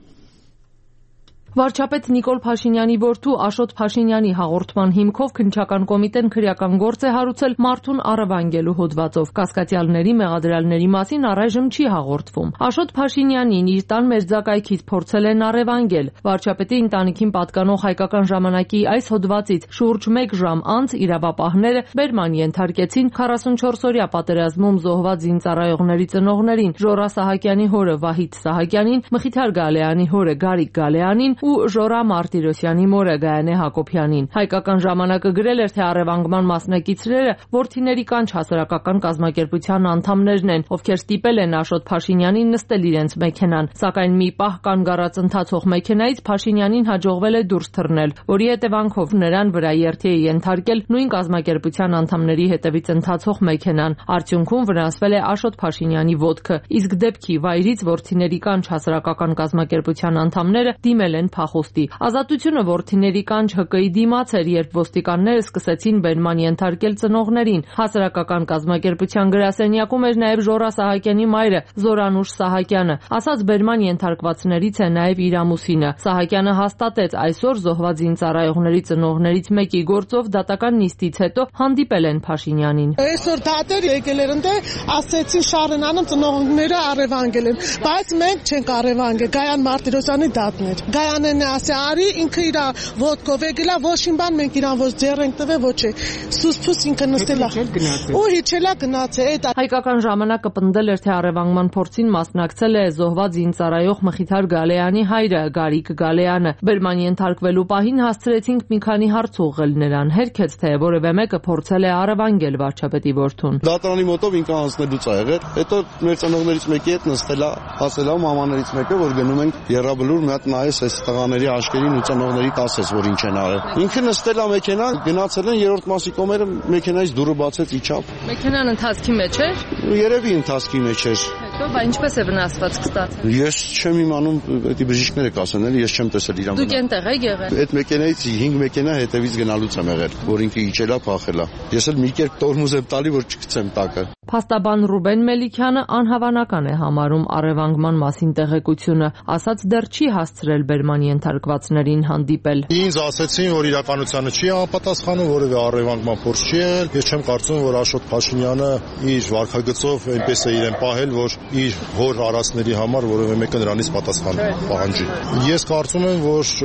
Վարչապետ Նիկոլ Փաշինյանի որդու Աշոտ Փաշինյանի հաղորդման հիմքով քննչական կոմիտեն քրեական գործ է հարուցել մարդուն առևանգելու հոդվածով։ Կասկածյալների մեղադրյալների մասին առայժմ չի հաղորդվում։ Աշոտ Փաշինյանին իր տան մերձակայքից փորձել են առևանգել։ Վարչապետի ընտանիքին պատկանող Հայկական ժամանակի այս հոդվածից շուրջ 1 ժամ անց իրավապահները բերման ենթարկեցին 44-օրյա պատերազմում զոհված զինծառայողների ծնողներին՝ Ժորա Սահակյանի հորը Վահիթ Սահակյանին, Մխիթար Գալեյանի հորը Գարիկ Գալեյանին ու Ժորա Մարտիրոսյանի մորը Գայանե Հակոբյանին։ Հայկական ժամանակը գրել էր, թե առևանգման մասնակիցները որդիների կանչ հասարակական կազմակերպության անդամներն են, ովքեր ստիպել են Աշոտ Փաշինյանին նստել իրենց մեքենան, սակայն մի պահ կանգառած ընթացող մեքենայից Փաշինյանին հաջողվել է դուրս թռնել, որի հետևանքով նրան վրա երթի է ենթարկել նույն կազմակերպության անդամների հետևից ընթացող մեքենան։ Արդյունքում վնասվել է Աշոտ Փաշինյանի ոտքը, իսկ դեպքի վայրից որդիների կանչ հասարակական կազմակերպության անդամները դիմել են փախուստի։ Ազատությունը որդիների կանչ ՀԿ-ի դիմաց էր, երբ ոստիկանները սկսեցին բերման ենթարկել ծնողներին։ Հասարակական կազմակերպության գրասենյակում էր նաև Ժորա Սահակյանի մայրը Զորանուշ Սահակյանը։ Ասաց բերման ենթարկվածներից է նաև իր ամուսինը։ Սահակյանը հաստատեց այսօր զոհված զինծառայողների ծնողներից մեկի գործով դատական նիստից հետո հանդիպել են Փաշինյանին։ Այսօր դատեր եկել էր ընդ ասեցին շարենանում ծնողները առևանգել են, բայց մենք չենք առևանգել, Գայան Մարտիրոսյանի դատն էր։ Գայանն է ասի արի ինքը իր ոտքով եկելա, ոչ իմ բան մենք իրան ոչ ձեռ ենք տվել, ոչ է։ Սուսփուս ինքը նստելա։ Ու հիչելա գնացել։ Հայկական ժամանակը պնդել էր, թե առևանգման փորձին մասնակցել է զոհված զինծառայող Մխիթար Գալեյանի հայրը Գարիկ Գալեյանը։ Բերման ենթարկվելու պահին հասցրեցինք մի քանի հարց ուղղել նրան, հերքեց, թե որևէ մեկը փորձել է առևանգել վարչապետի որդուն։ Դատարանի մոտով ինքը անցնելուց ա եղել, հետո մեր ծնողներից մեկի հետ նստելա, ասելա մամաներից մեկը, որ գնում ենք եռաբլուր մի հատ նայես այս տղաների աշկերին ու ծնողների ասես, որ ինչ են արել։ Ինքը նստել է մեքենան, գնացել են երրորդ մասի կողմերը մեքենայից դուռը բացեց իջավ։ Մեքենան ընթացքի մեջ էր։ Երևի ընթացքի մեջ էր։ Հետո բա ինչպես է վնասվածք ստացել։ Ես չեմ իմանում, դա բժիշկները կասեն, էլի ես չեմ տեսել իրան։ Դուք այնտեղ եք եղել։ Այդ մեքենայից 5 մեքենա հետևից գնալուց եմ եղել, որ ինքը իջելա, փախելա։ Ես էլ մի կերպ տորմուզ եմ տալի, որ չգցեմ տակը։ Փաստաբան Ռուբեն Մելիքյանը անհավանական է համարում առևանգման մասին տեղեկությունը, ասաց դեռ չի հասցրել բերման ենթարկվածներին հանդիպել։ Ինձ ասեցին, որ իրականությանը չի համապատասխանում, որևէ առևանգման փորձ չի եղել։ Ես չեմ կարծում, որ Աշոտ Փաշինյանը իր վարքագծով այնպես է իրեն պահել, որ իր հոր արածների համար որևէ մեկը նրանից պատասխան պահանջի։ Ես կարծում եմ, որ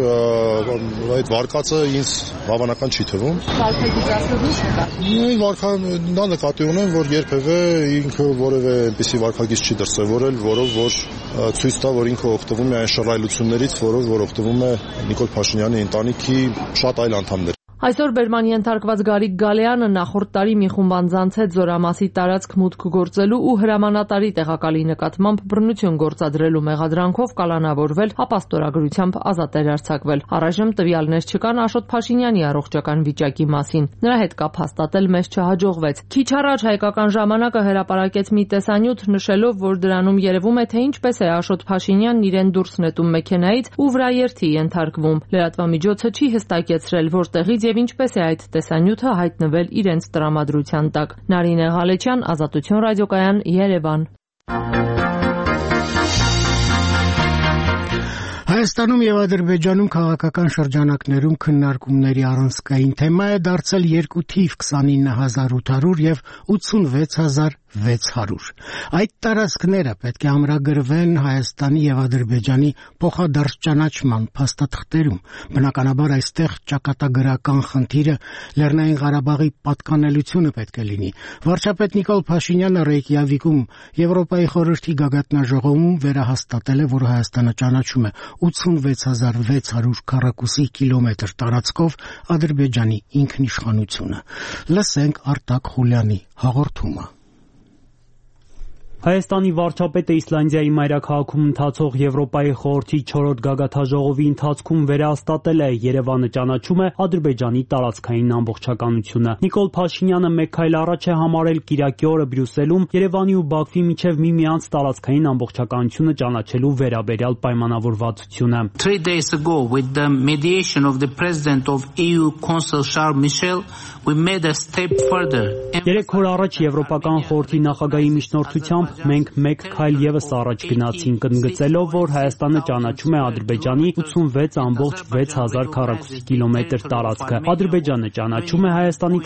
այդ վարկածը ինձ հավանական չի թվում։ Դա նկատի ունեմ, որ երբևէ ինքը որևէ այնպիսի վարկագիծ չի դրսևորել, որով որ ցույց տա, որ ինքը օգտվում է այն շռայլություններից, որով որ օգտվում է Նիկոլ Փաշինյանի ընտանիքի շատ այլ անդամներ։ Այսօր բերման ենթարկված Գարիկ Գալեյանը նախորդ տարի մի խումբ անձանց հետ Զորամասի տարածք մուտք գործելու ու հրամանատարի տեղակալի նկատմամբ բռնություն գործադրելու մեղադրանքով կալանավորվել, ապա ստորագրությամբ ազատ էր արձակվել։ Առայժմ տվյալներ չկան Աշոտ Փաշինյանի առողջական վիճակի մասին։ Նրա հետ կապ հաստատել մեզ չհաջողվեց։ Քիչ առաջ Հայկական ժամանակը հրապարակեց մի տեսանյութ, նշելով, որ դրանում երևում է, թե ինչպես է Աշոտ Փաշինյանն իրեն դուրս նետում մեքենայից ու վրաերթի ենթարկվում։ Լրատվամիջոցը չի հստակեցրել, որտեղից եւ ինչպես է այդ տեսանյութը հայտնվել իրենց տրամադրության տակ։ Նարինե Ղալեչյան, Ազատություն ռադիոկայան, Երևան։ Հայաստանում եւ Ադրբեջանում քաղաքական շրջանակներում քննարկումների առանցքային թեմա է դարձել երկու թիվ 29800 եւ 86600։ Այդ տարածքները պետք է ամրագրվեն Հայաստանի եւ Ադրբեջանի փոխադարձ ճանաչման փաստաթղթերում։ Բնականաբար այստեղ ճակատագրական խնդիրը Լեռնային Ղարաբաղի պատկանելությունը պետք է լինի։ Վարչապետ Նիկոլ Փաշինյանը Ռեյկյավիկում Եվրոպայի խորհրդի գագաթնաժողովում վերահաստատել է, որ Հայաստանը ճանաչում է 86600 քառակուսի կիլոմետր տարածքով Ադրբեջանի ինքնիշխանությունը։ Լսենք Արտակ Խուլյանի հաղորդումը։ Հայաստանի վարչապետը Իսլանդիայի մայրաքաղաքում ընթացող Եվրոպայի խորհրդի 4-րդ գագաթնաժողովի ընթացքում վերահաստատել է Երևանը ճանաչում է Ադրբեջանի տարածքային ամբողջականությունը։ Նիկոլ Փաշինյանը մեկ քայլ առաջ է համարել կիրակի օրը Բրյուսելում Երևանի ու Բաքվի միջև միմյանց տարածքային ամբողջականությունը ճանաչելու վերաբերյալ պայմանավորվածությունը։ 3 days ago, with the mediation of the president of EU Council Charles Michel, we made a step further. 3 օր առաջ Եվրոպական խորհրդի նախագահի միջնորդությամբ մենք մեկ քայլ եւս առաջ գնացինք, ընդգծելով, որ Հայաստանը ճանաչում է Ադրբեջանի 86.6000 քառակուսի կիլոմետր տարածքը։ Ադրբեջանը ճանաչում է Հայաստանի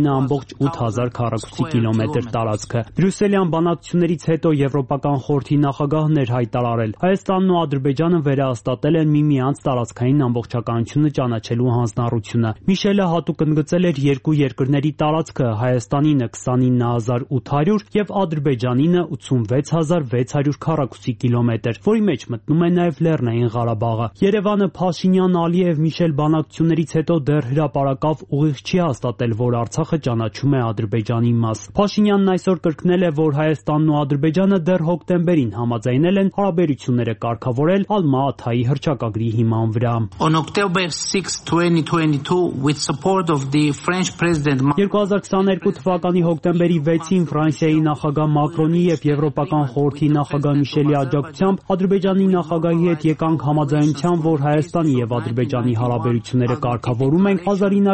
29.8000 քառակուսի կիլոմետր տարածքը։ Բրյուսելյան բանակցություններից հետո Եվրոպական խորհրդի նախագահն էր հայտարարել. Հայաստանն ու Ադրբեջանը վերահաստատել են միմյանց տարածքային ամբողջականությունը ճանաչելու հանձնառությունը։ Միշելը հատուկ ընդգծել էր երկու երկրների տարածքը՝ Հայաստանինը 29800 եւ Ադրբեջանինը 86600 քառակուսի կիլոմետր, որի մեջ մտնում է նաև Լեռնային Ղարաբաղը։ Երևանը Փաշինյան-Ալիև Միշել բանակցություններից հետո դեռ հրապարակավ ուղիղ չի հաստատել, որ Արցախը ճանաչում է Ադրբեջանի մաս։ Փաշինյանն այսօր կրկնել է, որ Հայաստանն ու Ադրբեջանը դեռ հոկտեմբերին համաձայնել են հարաբերությունները կարգավորել Ալմա-Աթայի հռչակագրի հիման վրա։ On October 6, 2022, with support of the French president 2022 թվականի հոկտեմբերի 6-ին Ֆրանսիայի նախագահ Մակրոնի եւ Եվրոպական խորհրդի նախագահ Միշելի աջակցությամբ Ադրբեջանի նախագահի հետ եկանք համաձայնության, որ Հայաստանի եւ Ադրբեջանի հարաբերությունները կարգավորում ենք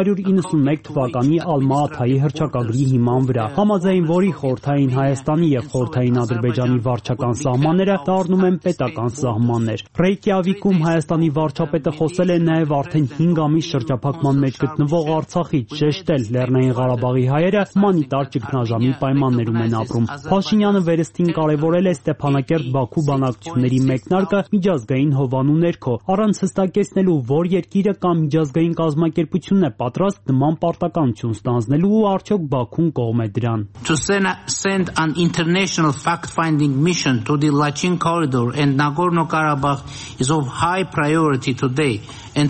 1991 թվականի Ալմա-Աթայի հռչակագրի հիման վրա, համաձայն որի խորհրդային Հայաստանի եւ խորհրդային Ադրբեջանի վարչական սահմանները դառնում են պետական սահմաններ։ Ռեյկյավիկում Հայաստանի վարչապետը խոսել է նաեւ արդեն 5 ամիս շրջափակման մեջ գտնվող Արցախից, շեշտել Լեռնային Ղարաբաղի հայերը հումանիտար ճգնաժամի պայմաններում են ապրում։ Փաշինյանը վերստին կարևորել է Ստեփանակերտ-Բաքու բանակցությունների մեկնարկը միջազգային հովանու ներքո, առանց հստակեցնելու, որ երկիրը կամ միջազգային կազմակերպությունն է պատրաստ նման պարտականություն ստանձնելու ու արդյոք Բաքուն կողմ է դրան։ To send an international fact-finding mission to the Lachin corridor and Nagorno-Karabakh is of high priority today.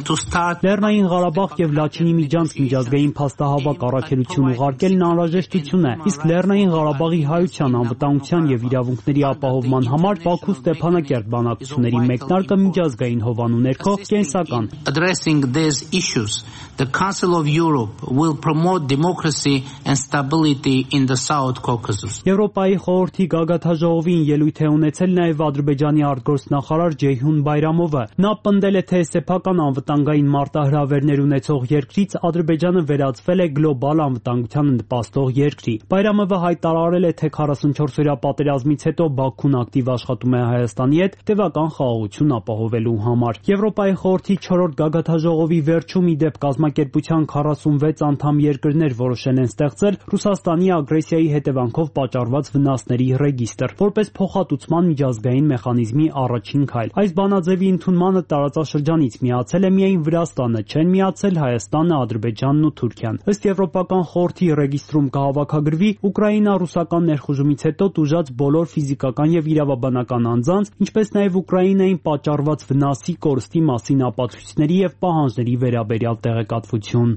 Լեռնային Ղարաբաղ եւ Լաչինի միջանց միջազգային փաստահավաք առաքելություն ուղարկելն անհրաժեշտություն է, իսկ Լեռնային Ղարաբաղի հայության անվտանգության եւ իրավունքների ապահովման համար Բաքու Ստեփանակերտ բանակցությունների մեկնարկը միջազգային հովանու ներքո կենսական։ Addressing these issues, the Council of Europe will promote democracy and stability in the South Caucasus. Եվրոպայի խորհրդի գագաթնաժողովին ելույթ է ունեցել նաեւ Ադրբեջանի արտգործնախարար Ջեյհուն Բայրամովը։ Նա պնդել է, թե սեփական անվտանգային մարտահրավերներ ունեցող երկրից Ադրբեջանը վերածվել է գլոբալ անվտանգությանը նպաստող երկրի։ Բայրամովը հայտարարել է, թե 44-օրյա պատերազմից հետո Բաքուն ակտիվ աշխատում է Հայաստանի հետ տևական խաղաղություն ապահովելու համար։ Եվրոպայի խորհրդի 4-րդ գագաթնաժողովի վերջում ի դեպ կազմակերպության 46 անդամ երկրներ որոշել են ստեղծել Ռուսաստանի ագրեսիայի հետևանքով պատճառված վնասների ռեգիստր, որպես փոխհատուցման միջազգային մեխանիզմի առաջին քայլ։ Այս բանաձևի ընդունմանը տարածաշրջանից միացել է միայն Վրաստանը, չեն միացել Հայաստանը, Ադրբեջանն ու Թուրքիան։ Ըստ Եվրոպական խորհրդի ռեգիստրում կհավաքագրվի Ուկրաինա-ռուսական ներխուժումից հետո տուժած բոլոր ֆիզիկական եւ իրավաբանական անձանց, ինչպես նաեւ Ուկրաինային պատճառված վնասի, կորստի մասին ապացույցների եւ պահանջների վերաբերյալ տեղեկատվություն։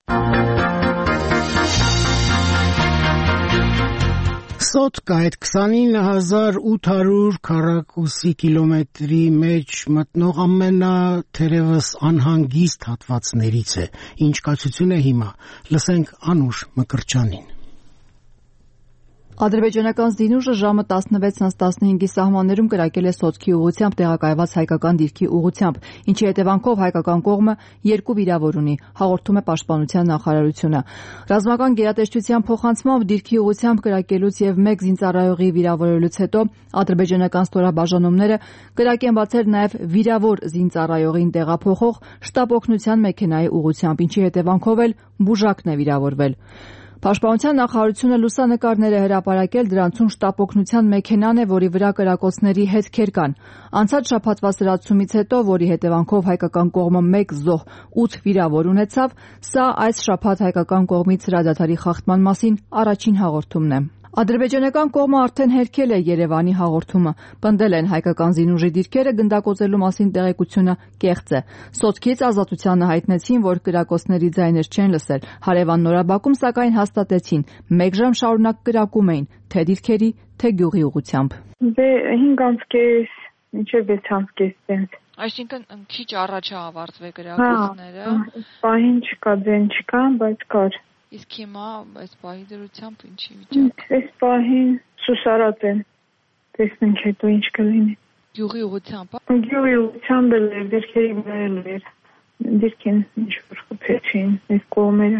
Սոտկա այդ 29800 քառակուսի կիլոմետրի մեջ մտնող ամենաթերևս անհանգիստ հատվածներից է։ Ինչ կացություն է հիմա։ Լսենք Անուշ Մկրտչյանին։ Ադրբեջանական զինուժը ժամը 16:15-ի սահմաններում կրակել է Սոտքի ուղղությամբ տեղակայված հայկական դիրքի ուղղությամբ, ինչի հետևանքով հայկական կողմը 2 վիրավոր ունի, հաղորդում է Պաշտպանության նախարարությունը։ Ռազմական գերատեսչության փոխանցմամբ դիրքի ուղղությամբ կրակելուց եւ 1 զինծառայողի վիրավորելուց հետո ադրբեջանական ստորաբաժանումները կրակ են բացել նաեւ վիրավոր զինծառայողին տեղափոխող շտաբ օգնության մեքենայի ուղղությամբ, ինչի հետևանքով էլ բուժակն է վիրավորվել։ Պաշտպանության նախարարությունը լուսանկարներ է հրապարակել, դրանցում շտաբ օգնության մեքենան է, որի վրա կրակոցների հետքեր կան։ Անցած շաբաթվա սրացումից հետո, որի հետևանքով հայկական կողմը 1 զոհ 8 վիրավոր ունեցավ, սա այս շաբաթ հայկական կողմից հրադադարի խախտման մասին առաջին հաղորդումն է։ Ադրբեջանական կողմը արդեն հերքել է Երևանի հաղորդումը։ Պնդել են հայկական զինուժի դիրքերը գնդակոծելու մասին տեղեկությունը կեղծ է։ Սոտքից ազատությանը հայտնեցին, որ կրակոցների ձայներ չեն լսել։ Հարևան Նորաբաքում սակայն հաստատեցին 1 ժամ շարունակ կրակում էին թե դիրքերի, թե գյուղի ուղղությամբ։ 5:30 մինչև 6:30 Այսինքն քիչ առաջ է ավարտվել կրակոցները։ Պահին չկա, ձեն չկա, բայց կար։ Իսկ հիմա այս պահի դրությամբ ինչի վիճակ։ Այս պահին սուսարած են։ Տեսնենք հետո ինչ կլինի։ Գյուղի ուղղությամբ։ Գյուղի ուղղությամբ էլ դիրքերի վրա էր։ Դիրքին ինչ որ խփեցին այս կողմերը։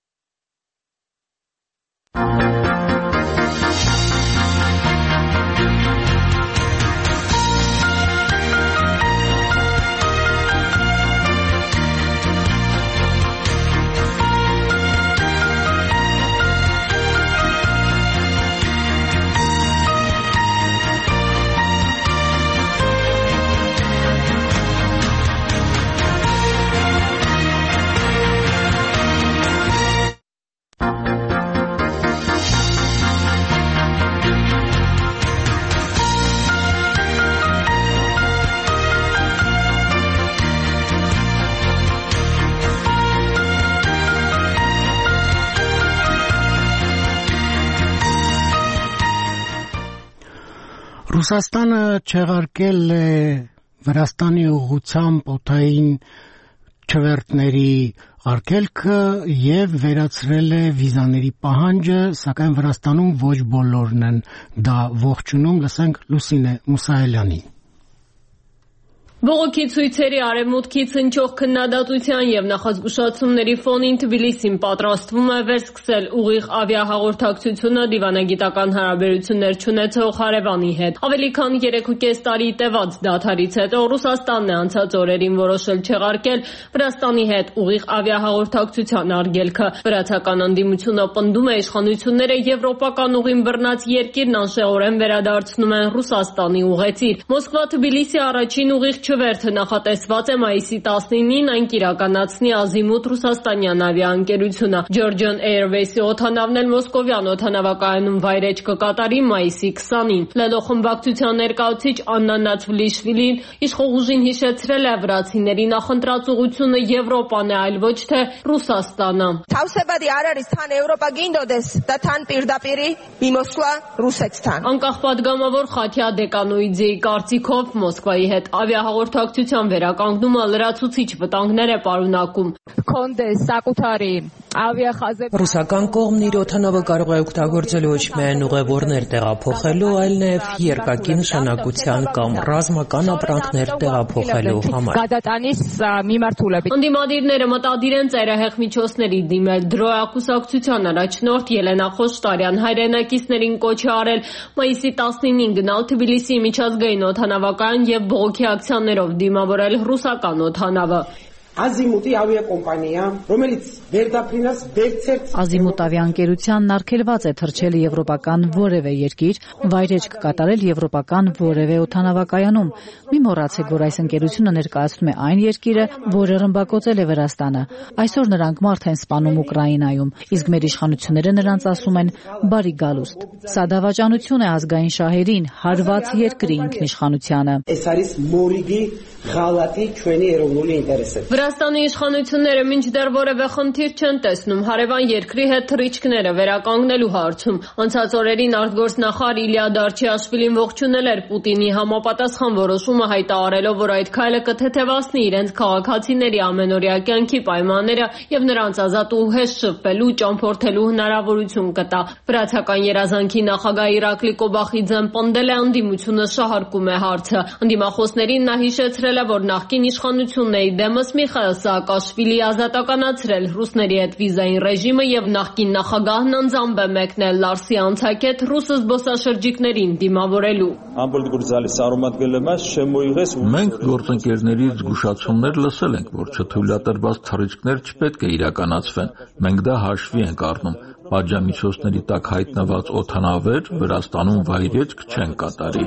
Ռուսաստանը չեղարկել է Վրաստանի ուղղությամբ օդային չվերթների արգելքը եւ վերացրել է վիզաների պահանջը, սակայն Վրաստանում ոչ բոլորն են դա ողջունում, լսենք Լուսինե Մուսայելյանին։ Բողոքի ցույցերի արևմուտքից հնչող քննադատության եւ նախազգուշացումների ֆոնին Թբիլիսին պատրաստվում է վերսկսել ուղիղ ավիահաղորդակցությունը դիվանագիտական հարաբերություններ չունեցող հարևանի հետ։ Ավելի քան 3.5 տարի տևած դադարից հետո Ռուսաստանն է անցած օրերին որոշել չեղարկել Վրաստանի հետ ուղիղ ավիահաղորդակցության արգելքը։ Վրացական ընդդիմությունը պնդում է իշխանությունները եվրոպական ուղին բռնած երկիրն անշեղորեն վերադարձնում են Ռուսաստանի ուղեցիր։ Մոսկվա-Թբիլիսի առաջին ուղիղ չվերթը նախատեսված է մայիսի 19-ին, այն կիրականացնի Ազիմութ ռուսաստանյան ավիաընկերությունը։ Georgian Airways-ի օդանավն էլ մոսկովյան օդանավակայանում վայրէջք կկատարի մայիսի 20-ին։ Լելո խմբակցության ներկայացուցիչ Աննա Նացվլիշվիլին իշխող ուժին հիշեցրել է վրացիների նախընտրած ուղղությունը Եվրոպան է, այլ ոչ թե Ռուսաստանը։ Թավսեբադի արարից թան Եվրոպա գինդոդես դա թան պիրդապիրի Մոսկվա Ռուսեստան։ Անկախ падգամավոր Խաթյա Դեկանոիձեի կարծիքով Մոսկվայի հետ ավիահաղորդակցության վերականգնումը լրացուցիչ վտանգներ է պարունակում։ Ռուսական կողմն իր օդանավը կարող է օգտագործել ոչ միայն ուղևորներ տեղափոխելու, այլ նաև երկակի նշանակության կամ ռազմական ապրանքներ տեղափոխելու համար։ Ընդդիմադիրները մտադիր են ծայրահեղ միջոցների դիմել։ Դրոյ կուսակցության առաջնորդ Ելենա Խոշտարյան հայրենակիցներին կոչ է արել մայիսի 19-ին գնալ Թբիլիսի միջազգային օդանավակայան եւ բողոքի ակցիաներով դիմավորել ռուսական օդանավը։ Ազիմուտի ավիակոմպանիա, რომელიც վերդապրինած վերցերց Ազիմուտ ավիաընկերությանն արգելված է թռչել եվրոպական որևէ երկիր, վայրեջք կատարել եվրոպական որևէ օդանավակայանում։ Մի մոռացեք, որ այս ընկերությունը ներկայացնում է այն երկիրը, որը ռմբակոծել է Վրաստանը։ Այսօր նրանք մարդ են սպանում Ուկրաինայում, իսկ մեր իշխանությունները նրանց ասում են բարի գալուստ։ Սա դավաճանություն է ազգային շահերին, հարված երկրի ինքնիշխանությանը։ Վրաստանի իշխանությունները մինչդեռ որևէ խնդիր չեն տեսնում հարևան երկրի հետ թռիչքները վերականգնելու հարցում։ Անցած օրերին արտգործնախարար Իլիա Դարչիաշվիլին ողջունել էր Պուտինի համապատասխան որոշումը, հայտարարելով, որ այդ քայլը կթեթևացնի իրենց քաղաքացիների ամենօրյա կյանքի պայմանները եւ նրանց ազատ ու հեշտ շփվելու, ճամփորդելու հնարավորություն կտա։ Վրացական երազանքի նախագահ Իրակլի Կոբախիձեն պնդել է անդիմությունը շահարկում է հարցը։ Անդիմախոսներին նա հիշեցրել է, որ նախկին իշխանությունների դեմս Միխայել Սաակաշվիլի ազատականացրել ռուսների հետ վիզային ռեժիմը եւ նախկին նախագահն անձամբ է մեկնել Լարսի անցակետ ռուս զբոսաշրջիկներին դիմավորելու։ Մենք գործընկերներից զգուշացումներ լսել ենք, որ չթույլատրված թռիչքներ չպետք է իրականացվեն։ Մենք դա հաշվի ենք առնում։ Պատժամիջոցների տակ հայտնված օդանավեր Վրաստանում վայրեջք չեն կատարի։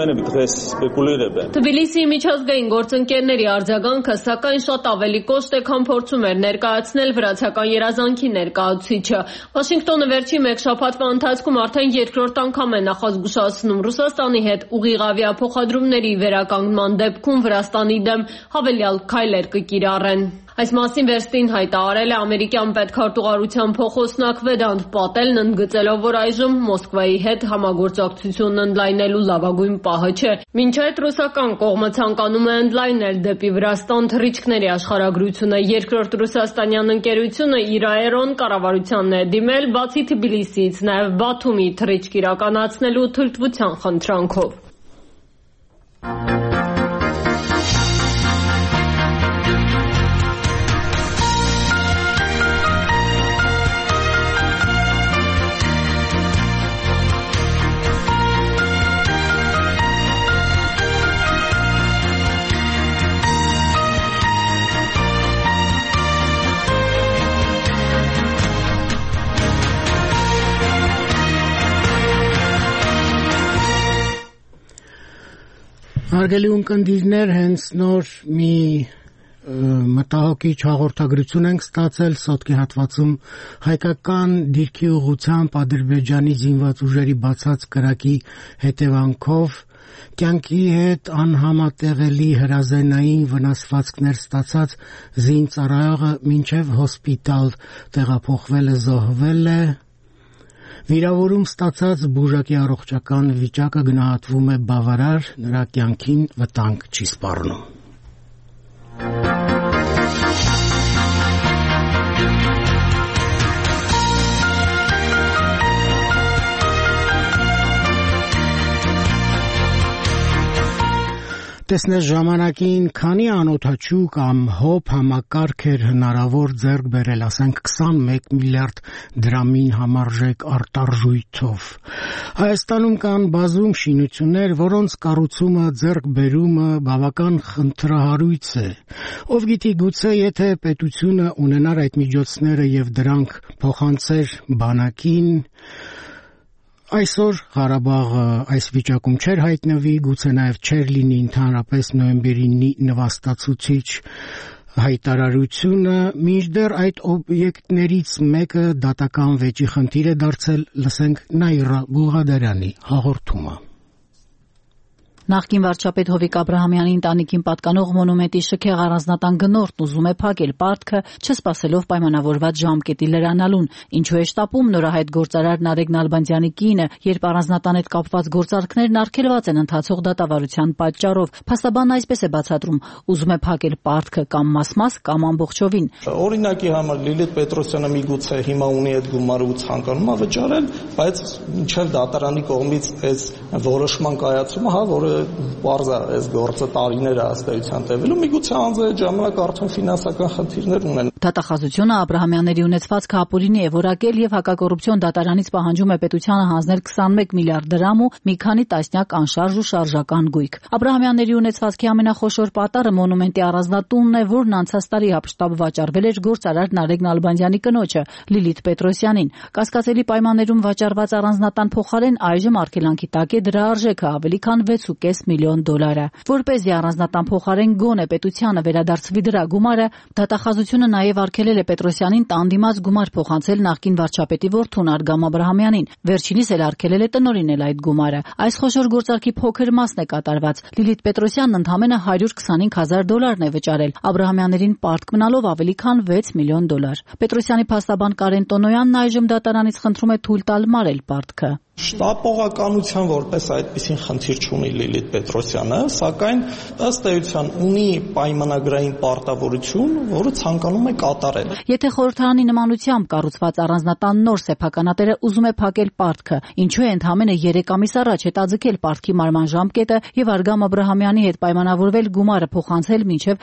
Թբիլիսիի միջազգային գործընկերների արձագանքը սակայն շատ ավելի կոշտ է, քան փորձում էր ներկայացնել վրացական երազանքի ներկայացուցիչը։ Վաշինգտոնը վերջին մեկ շաբաթվա ընթացքում արդեն երկրորդ անգամ է նախազգուշացնում Ռուսաստանի հետ ուղիղ ավիափոխադրումների վերականգնման դեպքում Վրաստանի դեմ հավելյալ քայլեր կկիրառեն։ Այս մասին վերստին հայտարարել է ամերիկյան պետքարտուղարության փոխոսնակ Վեդանտ Պատելն, ընդգծելով, որ այժմ Մոսկվայի հետ համագործակցությունն ընդլայնելու լավագույն պահը չէ։ Մինչ այդ ռուսական կողմը ցանկանում է ընդլայնել դեպի Վրաստան թռիչքների աշխարհագրությունը։ Երկրորդ ռուսաստանյան ընկերությունը իր Aeron կառավարությանն է դիմել բացի Թբիլիսիից, նաև Բաթումի թռիչք իրականացնելու թույլտվության խնդրանքով։ Հարգելի ունկնդիրներ, հենց նոր մի մտահոգիչ հաղորդագրություն ենք ստացել սոտկի հատվածում հայկական դիրքի ուղղությամբ Ադրբեջանի զինված ուժերի բացած կրակի հետևանքով կյանքի հետ անհամատեղելի հրազենային վնասվածքներ ստացած զինծառայողը մինչև հոսպիտալ տեղափոխվել է, զոհվել է։ Վիրավորում ստացած բուժակի առողջական վիճակը գնահատվում է բավարար, նրա կյանքին վտանգ չի սպառնում։ Տեսնես ժամանակին քանի անօթաչու կամ հոբ համակարգ էր հնարավոր ձեռք բերել, ասենք 21 միլիարդ դրամին համարժեք արտարժույթով։ Հայաստանում կան բազում շինություններ, որոնց կառուցումը, ձեռքբերումը բավական խնդրահարույց է։ Ով գիտի, գուցե եթե պետությունը ունենար այդ միջոցները եւ դրանք փոխանցեր բանակին, այսօր Ղարաբաղը այս վիճակում չէր հայտնվի, գուցե նաև չէր լինի ընդհանրապես նոյեմբերի նվաստացուցիչ հայտարարությունը, մինչդեռ այդ օբյեկտներից մեկը դատական վեճի խնդիր է դարձել, լսենք Նաիրա Բուղադարյանի հաղորդումը։ Նախկին վարչապետ Հովիկ Աբրահամյանի ընտանիքին պատկանող մոնումենտի շքեղ առանձնատան գնորդն ուզում է փակել պարտքը, չսպասելով պայմանավորված ժամկետի լրանալուն, ինչու է շտապում նորահայտ գործարար Նարեկ Նալբանդյանի կինը, երբ առանձնատան հետ կապված գործարքներն արգելված են ընթացող դատավարության պատճառով։ Փաստաբանն այսպես է բացատրում, ուզում է փակել պարտքը կամ մաս-մաս կամ ամբողջովին։ Օրինակի համար Լիլիթ Պետրոսյանը միգուցե հիմա ունի այդ գումարը ու ցանկանում է վճարել, բայց մինչև դատարանի կողմից այս որոշման կայացումը, որը պարզ է, այս գործը տարիներ է ըստեյության տևելու, միգուցե անձը այդ ժամանակ արդեն ֆինանսական խնդիրներ ունեն։ Դատախազությունը Աբրահամյանների ունեցվածքը ապօրինի է որակել եւ հակակոռուպցիոն դատարանից պահանջում է պետությանը հանձնել 21 միլիարդ դրամ ու մի քանի տասնյակ անշարժ ու շարժական գույք։ Աբրահամյանների ունեցվածքի ամենախոշոր պատառը մոնումենտի առանձնատունն է, որն անցած տարի հապշտապ վաճառվել էր գործարար Նարեկ Նալբանդյանի կնոջը Լիլիթ Պետրոսյանին։ Կասկածելի պայմաններում վաճառված առանձնատան փոխարեն այժմ արգելանքի տակ է դրա արժեքը ավելի քան 6 1.5 միլիոն դոլարը։ Որպեսզի առանձնատան փոխարեն գոնե պետությանը վերադարձվի դրա գումարը, դատախազությունը նաև արգելել է Պետրոսյանին տան դիմաց գումար փոխանցել նախկին վարչապետի որդուն Արգամ Աբրահամյանին։ Վերջինիս էլ արգելել է տնօրինել այդ գումարը։ Այս խոշոր գործարքի փոքր մասն է կատարված։ Լիլիթ Պետրոսյանն ընդամենը $125,000 է վճարել, Աբրահամյաններին պարտք մնալով ավելի քան $6 միլիոն։ Պետրոսյանի փաստաբան Կարեն Տոնոյանն այժմ դատարանից խնդրում է թույլ տալ մարել պարտքը։ Շտապողականության որպես այդպիսին խնդիր չունի Լիլիթ Պետրոսյանը, սակայն ըստ էության ունի պայմանագրային պարտավորություն, որը ցանկանում է կատարել։ Եթե խորհրդարանի նմանությամբ կառուցված առանձնատան նոր սեփականատերը ուզում է փակել պարտքը, ինչու է ընդամենը 3 ամիս առաջ հետաձգել պարտքի մարման ժամկետը եւ Արգամ Աբրահամյանի հետ պայմանավորվել գումարը փոխանցել մինչեւ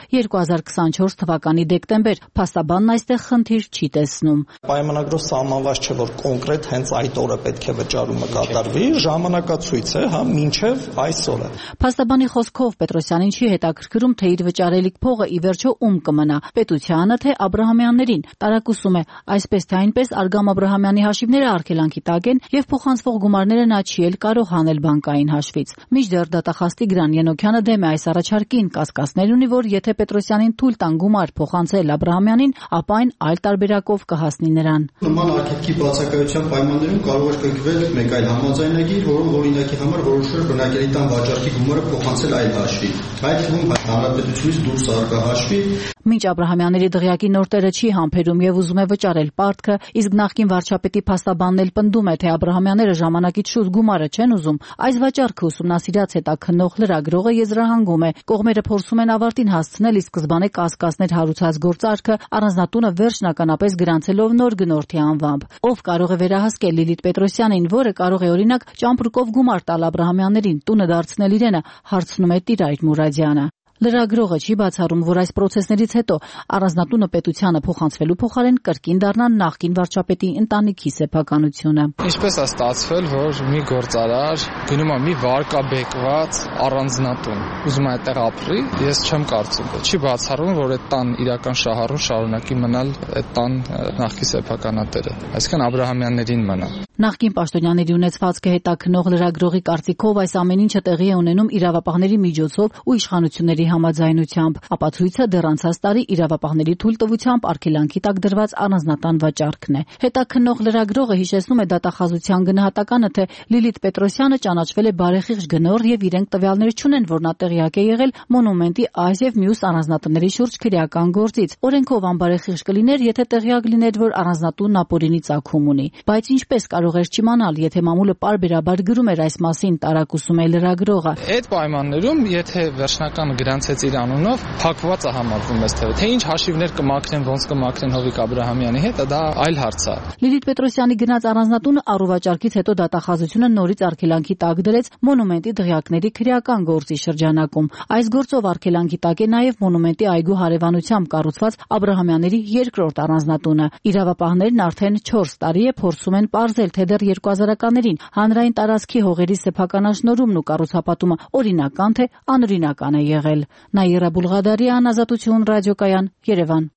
2024 թվականի դեկտեմբեր։ Փաստաբանն այստեղ խնդիր չի տեսնում։ Պայմանագրով սահմանված չէ, որ կոնկրետ հենց այդ օրը պետք է վճարումը կատարվի, ժամանակացույց է, մինչև այսօրը։ Փաստաբանի խոսքով Պետրոսյանին չի հետաքրքրում, թե իր վճարելիք փողը ի վերջո ում կմնա՝ պետությանը, թե Աբրահամյաններին։ Տարակուսում է, այսպես թե այնպես Արգամ Աբրահամյանի հաշիվները արգելանքի տակ են եւ փոխանցվող գումարները նա չի էլ կարող հանել բանկային հաշվից։ Մինչդեռ դատախազ Տիգրան Ենոքյանը դեմ է այս առաջարկին, կասկածներ ունի, որ եթե Պետրոսյանին թույլ տան գումար փոխանցել Աբրահամյանին, ապա այն այլ տարբերակով կհասնի նրան։ Նման արգելքի բացակայության պայմաններում կարող է կնքվել մեկ այլ համաձայնագիր, որով օրինակի համար որոշել բնակելի տան վաճառքի գումարը փոխանցել այլ հաշվի, այդ թվում հանրապետությունից դուրս առկա հաշվի։ Մինչ Աբրահամյանների դղյակի նոր տերը չի համբերում եւ ուզում է վճարել պարտքը, իսկ նախկին վարչապետի փաստաբանն էլ պնդում է, թե Աբրահամյանները ժամանակից շուտ գումարը չեն ուզում, այս վաճառքը ուսումնասիրած հետաքննող լրագրողը եզրահանգում է, կողմերը փորձում են ավարտին հասցնել ի սկզբանե կասկածներ հարուցած գործարքը, առանձնատունը վերջնականապես գրանցելով նոր գնորդի անվամբ։ Ով կարող է վերահասկել Լիլիթ Պետրոսյանին, որը կարող է օրինակ ճամպրուկով գումար տալ Աբրահամյաններին, տունը դարձնել իրենը, հարցնում է Տիրայր Մուրադյանը։ Լրագրողը չի բացառում, որ այս պրոցեսներից հետո առանձնատունը պետությանը փոխանցվելու փոխարեն կրկին դառնա նախկին վարչապետի ընտանիքի սեփականությունը։ Ինչպես է ստացվել, որ մի գործարար գնում է մի վարկաբեկված առանձնատուն, ուզում է այդտեղ ապրի, ես չեմ կարծում, չի բացառում, որ այդ տան իրական շահառուն շարունակի մնալ այդ տան նախկին սեփականատերը, այսինքն Աբրահամյաններին մնա։ Նախկին պաշտոնյաների ունեցվածքը հետաքննող լրագրողի կարծիքով այս ամեն ինչը տեղի է ունենում իրավապահների միջոցով ու իշխանությունների համաձայնությամբ։ Ապացույցը դեռ անցած տարի իրավապահների թույլտվությամբ արգելանքի տակ դրված առանձնատան վաճառքն է։ Հետաքննող լրագրողը հիշեցնում է դատախազության գնահատականը, թե Լիլիթ Պետրոսյանը ճանաչվել է բարեխիղճ գնորդ եւ իրենք տվյալներ չունեն, որ նա տեղյակ է եղել մոնումենտի այս եւ մյուս առանձնատների շուրջ քրեական գործից։ Օրենքով անբարեխիղճ կլիներ, եթե տեղյակ լիներ, որ առանձնատունն ապօրինի ծագում ունի։ Բայց ինչպես կարող էր չիմանալ, եթե մամուլը պարբերաբար գրում էր այս մասին, տարակուսում է լրագրողը։ Այդ պայմաններում, եթե վերջնական գրանցեց իր անունով, փակված է համարվում ըստ թե ինչ հաշիվներ կմաքրեն, ոնց կմաքրեն Հովիկ Աբրահամյանի հետ, դա այլ հարց է։ Լիլիթ Պետրոսյանի գնաց առանձնատունը առուվաճառքից հետո դատախազությունը նորից արգելանքի տակ դրեց մոնումենտի դղյակների քրեական գործի շրջանակում։ Այս գործով արգելանքի տակ է նաև մոնումենտի այգու հարևանությամբ կառուցված Աբրահամյանների երկրորդ առանձնատունը։ Իրավապահներն արդեն 4 տարի է փորձում են պարզել, թե դեռ 2000-ականներին հանրային տարածքի հողերի սեփականաշնորհումն ու կառուցապատումը օրինական թե անօրինական է եղել։ Նաիրա Բուլղադարյան, Ազատություն ռադիոկայան, Երևան։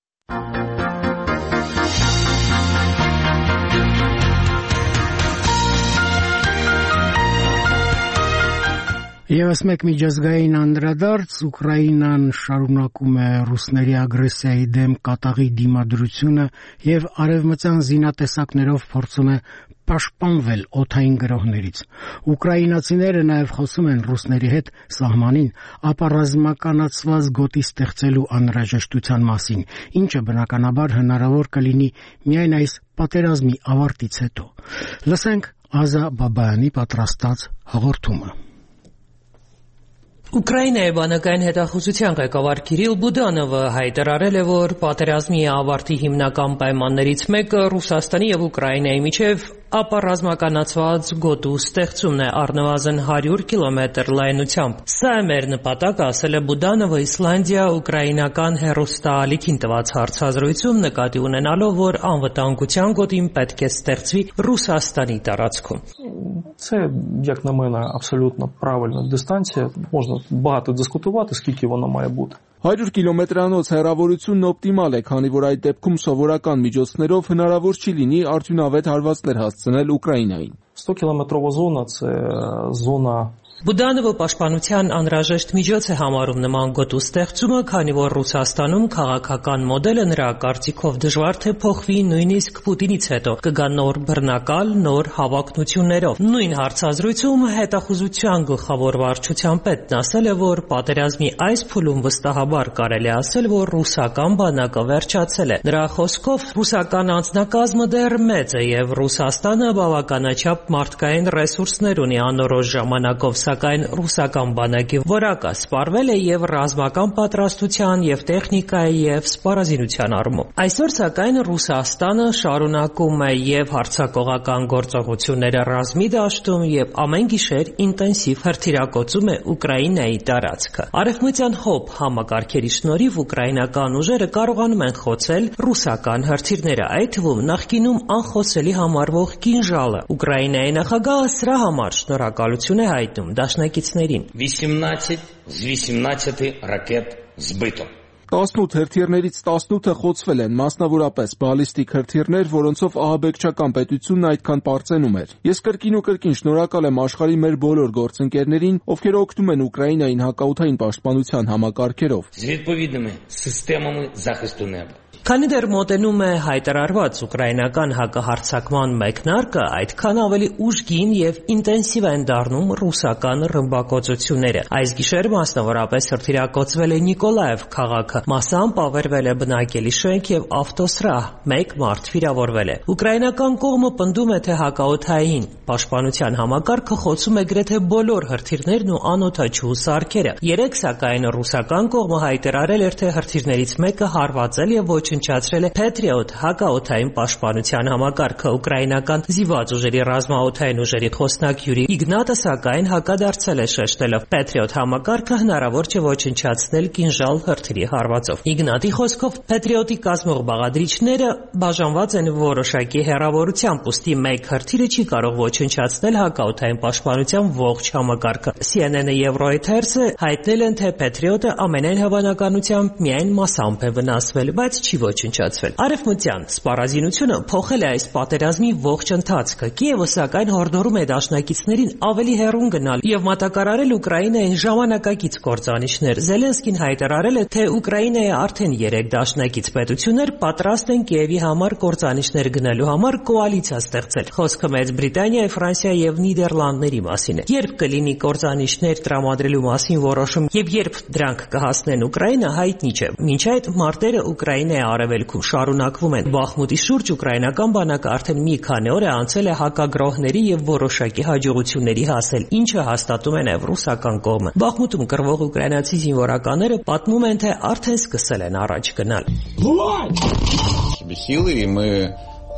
Եվս մեկ միջազգային անդրադարձ, Ուկրաինան շարունակում է ռուսների ագրեսիայի դեմ կատաղի դիմադրությունը եւ արևմտյան զինատեսակներով փորձում է պաշտպանվել օդային գրոհներից։ Ուկրաինացիները նաև խոսում են ռուսների հետ սահմանին ապառազմականացված գոտի ստեղծելու անհրաժեշտության մասին, ինչը բնականաբար հնարավոր կլինի միայն այս պատերազմի ավարտից հետո։ Լսենք Ազա Բաբայանի պատրաստած հաղորդումը։ Ուկրաինայի բանակային հետախուզության ղեկավար Կիրիլ Բուդանովը հայտարարել է, որ պատերազմի ավարտի հիմնական պայմաններից մեկը Ռուսաստանի եւ Ուկրաինայի միջև ապառազմականացված գոտու ստեղծումն է առնվազն 100 կիլոմետր լայնությամբ։ Սա է մեր նպատակը, ասել է Բուդանովը իսլանդիա-ուկրաինական հեռուստաալիքին տված հարցազրույցում, նկատի ունենալով, որ անվտանգության գոտին պետք է ստեղծվի Ռուսաստանի տարածքում։ Це, як на мене, абсолютно правильна дистанція. Можна багато дискутувати, скільки вона має бути. 100 կիլոմետրանոց հեռավորությունն օպտիմալ է, քանի որ այդ դեպքում սովորական միջոցներով հնարավոր չի լինի արդյունավետ հարվածներ հասցնել Ուկրաինային։ 100-կիլոմետրова зона – це зона Բուդանովը պաշտպանության անհրաժեշտ միջոց է համարում նման գոտու ստեղծումը, քանի որ Ռուսաստանում քաղաքական մոդելը նրա կարծիքով դժվար թե փոխվի նույնիսկ Պուտինից հետո կգա նոր բռնակալ, նոր հավակնություններով։ Նույն հարցազրույցում հետախուզության գլխավոր վարչության պետն ասել է, որ պատերազմի այս փուլում վստահաբար կարելի ասել, որ ռուսական բանակը վերջացել է։ Նրա խոսքով ռուսական անձնակազմը դեռ մեծ է եւ Ռուսաստանը բավականաչափ մարդկային ռեսուրսներ ունի անորոշ ժամանակով, սակայն ռուսական բանակի որակը սպառվել է եւ ռազմական պատրաստության եւ տեխնիկայի եւ սպառազինության առումով։ Այսօր սակայն Ռուսաստանը շարունակում է եւ հարձակողական գործողությունները ռազմի դաշտում եւ ամեն գիշեր ինտենսիվ հրթիռակոծում է Ուկրաինայի տարածքը։ Արևմտյան հոբ համակարգերի շնորհիվ ուկրաինական ուժերը կարողանում են խոցել ռուսական հրթիռները, այդ թվում նախկինում անխոսելի համարվող կինժալը։ Ուկրաինայի նախագահը սրա համար շնորհակալություն է հայտնում դաշնակիցներին։ 18 з 18 ракет збито. 18 հրթիռներից 18-ը խոցվել են, մասնավորապես բալիստիկ հրթիռներ, որոնցով ահաբեկչական պետությունն այդքան պարծենում էր։ Ես կրկին ու կրկին շնորհակալ եմ աշխարհի մեր բոլոր գործընկերներին, ովքեր օգնում են Ուկրաինային հակաօդային պաշտպանության համակարգերով։ З відповідними системами захисту неба. Քանի դեռ մոտենում է հայտարարված ուկրաինական հակահարձակման մեկնարկը, այդքան ավելի ուժգին եւ ինտենսիվ են դառնում ռուսական ռմբակոծությունները։ Այս գիշեր մասնավորապես հրթիռակոծվել է Նիկոլաև քաղաքը, մասամբ ավերվել է բնակելի շենք եւ ավտոսրահ, 1 մարդ վիրավորվել է։ Ուկրաինական կողմը պնդում է, թե հակաօդային պաշտպանության համակարգը խոցում է գրեթե բոլոր հրթիռներն ու անօդաչու սարքերը։ Երեք սակայն ռուսական կողմը հայտարարել էր, թե հրթիռներից մեկը հարվածել եւ ոչնչացրել է Patriot հակաօդային պաշտպանության համակարգը։ Ուկրաինական զինված ուժերի ռազմաօդային ուժերի խոսնակ Յուրի Իգնատը սակայն հակադարձել է շեշտելով. Patriot համակարգը հնարավոր չէ ոչնչացնել կինժալ հրթիռի հարվածով։ Իգնատի խոսքով Patriot-ի կազմող բաղադրիչները բաժանված են որոշակի հեռավորությամբ, ուստի մեկ հրթիռը չի կարող ոչնչացնել հակաօդային պաշտպանության ողջ համակարգը։ CNN-ը եւ Reuters-ը հայտնել են, թե Patriot-ը ամենայն հավանականությամբ միայն մասամբ է վնասվել, բայց չի ոչնչացվել։ Արևմտյան սպառազինությունը փոխել է այս պատերազմի ողջ ընթացքը։ Կիևը սակայն հորդորում է դաշնակիցներին ավելի հեռուն գնալ եւ մատակարարել Ուկրաինային ժամանակակից կործանիչներ։ Զելենսկին հայտարարել է, թե Ուկրաինայի արդեն 3 դաշնակից պետություններ պատրաստ են Կիևի համար կործանիչներ գնելու համար կոալիցիա ստեղծել։ Խոսքը Մեծ Բրիտանիայի, Ֆրանսիայի եւ Նիդերլանդների մասին է։ Երբ կլինի կործանիչներ տրամադրելու մասին որոշում եւ երբ դրանք կհասնեն Ուկրաինա, հայտնի չէ։ Մինչ այդ մարտերը Ուկրաինայի արևելքում շարունակվում են։ Բախմուտի շուրջ ուկրաինական բանակը արդեն մի քանի օր է անցել է հակագրոհների եւ որոշակի հաջողությունների հասել, ինչը հաստատում է նաեւ ռուսական կողմը։ Բախմուտում կռվող ուկրաինացի զինվորականները պատմում են, թե արդեն սկսել են առաջ գնալ։ Силы, и мы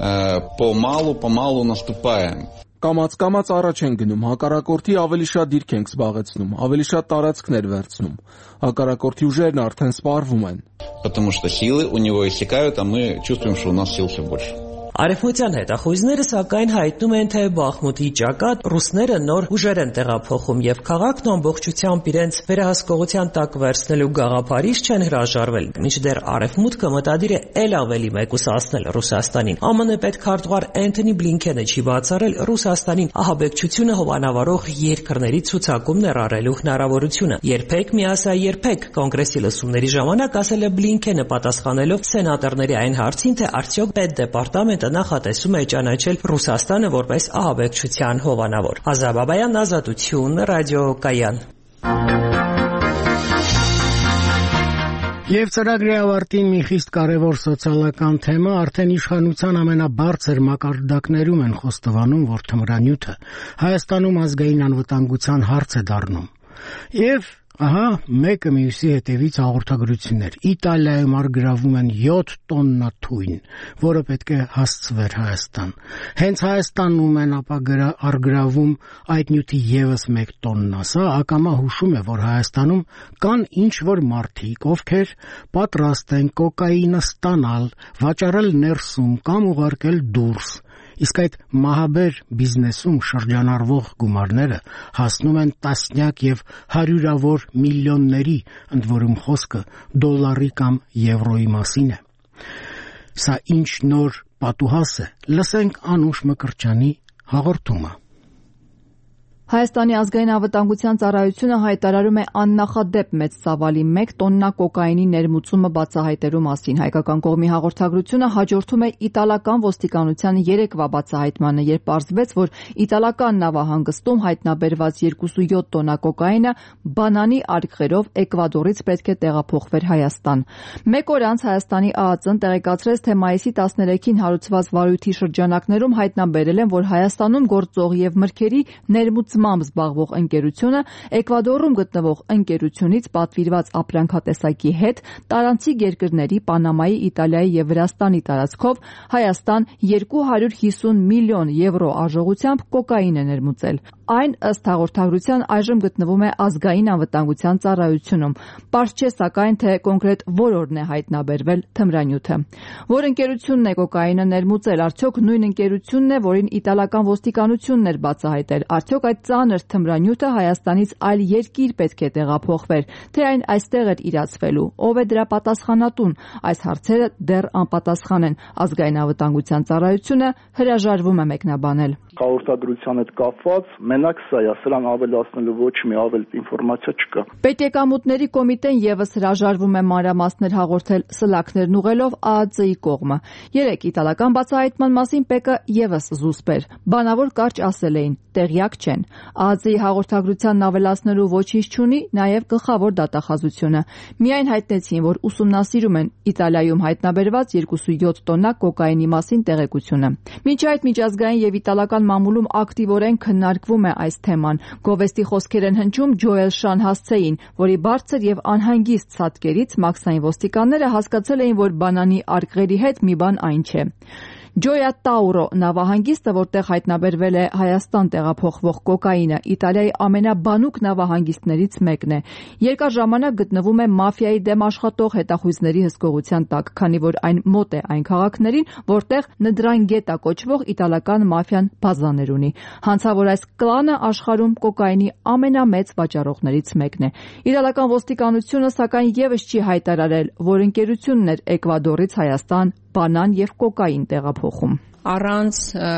помалу наступаем. Կամաց առաջ են գնում, հակառակորդի ավելի շատ դիրք ենք զբաղեցնում, ավելի շատ տարածքներ վերցնում։ Հակառակորդի ուժերն արդեն սպառվում են։ Потому что силы у него иссякают, а мы чувствуем, что у нас сил все больше. Արևմտյան հետախույզները սակայն հայտնում են, թե Բախմուտի ճակատ ռուսները նոր ուժեր են տեղափոխում եւ քաղաքն ամբողջությամբ իրենց վերահսկողության տակ վերցնելու գաղափարից չեն հրաժարվել։ Մինչդեռ Արևմուտքը մտադիր է ել ավելի մեկուսացնել Ռուսաստանին։ ԱՄՆ պետքարտուղար Էնթոնի Բլինքենը չի բացառել Ռուսաստանին ահաբեկչությունը հովանավորող երկրների ցուցակում ներառելու հնարավորությունը։ Երբեք միասա երբեք կոնգրեսի լսումների ժամանակ ասել է Բլինքենը պատասխանելով սենատորների այն հարցին, թե արդյոք պետդեպարտամենտը նախատեսում է ճանաչել Ռուսաստանը որպես ահաբեկչության հովանավոր։ Ազատ Բաբայան, Ազատություն, ռադիոկայան։ Եվ ծրագրի ավարտին մի խիստ կարևոր սոցիալական թեմա արդեն իշխանության ամենաբարձր մակարդակներում են խոստովանում, որ թմրանյութը Հայաստանում ազգային անվտանգության հարց է դառնում։ Եվ ահա մեկը մյուսի հետևից հաղորդագրություններ։ Իտալիայում արգրավում են 7 տոննա թույն, որը պետք է հասցվեր Հայաստան։ Հենց Հայաստանում են արգրավում այդ նյութի եւս 1 տոննա։ Սա ակամա հուշում է, որ Հայաստանում կան ինչ-որ մարդիկ, ովքեր պատրաստ են կոկաինը ստանալ, վաճառել ներսում կամ ուղարկել դուրս։ Իսկ այդ մահաբեր բիզնեսում շրջանառվող գումարները հասնում են տասնյակ եւ հարյուրավոր միլիոնների, ընդ որում խոսքը դոլարի կամ եվրոյի մասին է։ Սա ինչ նոր պատուհաս է, լսենք Անուշ Մկրտչյանի հաղորդումը։ Հայաստանի ազգային անվտանգության ծառայությունը հայտարարում է աննախադեպ մեծ ծավալի 1 տոննա կոկայինի ներմուծումը բացահայտելու մասին։ Հայկական կողմի հաղորդագրությունը հաջորդում է իտալական ոստիկանության երեկվա բացահայտմանը, երբ պարզվեց, որ իտալական նավահանգստում հայտնաբերված 27 տոննա կոկայինը բանանի արկղերով Էկվադորից պետք է տեղափոխվեր Հայաստան։ Մեկ օր անց Հայաստանի ԱԱԾ-ն տեղեկացրեց, թե մայիսի 13-ին հարուցված վարույթի շրջանակներում հայտնաբերել են, որ Հայաստանում գործող եւ մրգերի ներմուծմամբ զբաղվող ընկերությունը Էկվադորում գտնվող ընկերությունից պատվիրված ապրանքատեսակի հետ տարանցիկ երկրների Պանամայի, Իտալիայի եւ Վրաստանի տարածքով Հայաստան 250 միլիոն եվրո արժողությամբ կոկաին է ներմուծել։ Այն ըստ հաղորդագրության այժմ գտնվում է ազգային անվտանգության ծառայությունում։ Պարզ չէ սակայն, թե կոնկրետ որն է հայտնաբերվել թմրանյութը։ Որ ընկերությունն է կոկաինը ներմուծել, արդյոք նույն ընկերությունն է, որին իտալական ոստիկանությունն էր բացահայտել, արդյոք այդ ծանր թմրանյութը Հայաստանից այլ երկիր պետք է տեղափոխվեր, թե այն այստեղ էր իրացվելու, ով է դրա պատասխանատուն։ Այս հարցերը դեռ անպատասխան են։ Ազգային անվտանգության ծառայությունը հրաժարվում է մեկնաբանել։ Հաղորդագրության հետ կապված մենակ սա է, սրան ավելացնելու ոչ մի ավել ինֆորմացիա չկա։ Պետեկամուտների կոմիտեն եւս հրաժարվում է մանրամասներ հաղորդել սլաքներն ուղղելով ԱԱԾ-ի կողմը։ Երեք իտալական բացահայտման մասին ՊԵԿ-ը եւս զուսպ էր։ Բանավոր կարճ ասել էին, տեղյակ չեն։ ԱԱԾ-ի հաղորդագրությանն ավելացնելու ոչինչ չունի նաեւ գլխավոր դատախազությունը։ Միայն հայտնեցին, որ ուսումնասիրում են Իտալիայում հայտնաբերված 27 տոննա կոկայինի մասին տեղեկությունը։ Մինչ այդ միջազգային եւ իտալական մամուլում ակտիվորեն քննարկվում է այս թեման։ Գովեստի խոսքեր են հնչում Ջոել Շանհասցեին, որի բարձր եւ անհանգիստ ցածկերից մաքսային ոստիկանները հասկացել էին, որ բանանի արկղերի հետ մի բան այն չէ։ Ջոյա Տաուրո նավահանգիստը, որտեղ հայտնաբերվել է Հայաստան տեղափոխվող կոկայինը, Իտալիայի ամենաբանուկ նավահանգիստներից մեկն է։ Երկար ժամանակ գտնվում է մաֆիայի դեմ աշխատող հետախույզների հսկողության տակ, քանի որ այն մոտ է այն քաղաքներին, որտեղ Նդրանգետա կոչվող իտալական մաֆիան բազաներ ունի։ Հանցավոր այս կլանը աշխարհում կոկայինի ամենամեծ վաճառողներից մեկն է։ Իտալական ոստիկանությունը սակայն եւս չի հայտարարել, որ ընկերությունն էր Էկվադորից Հայաստան բանան եւ կոկային տեղափոխում։ Առանց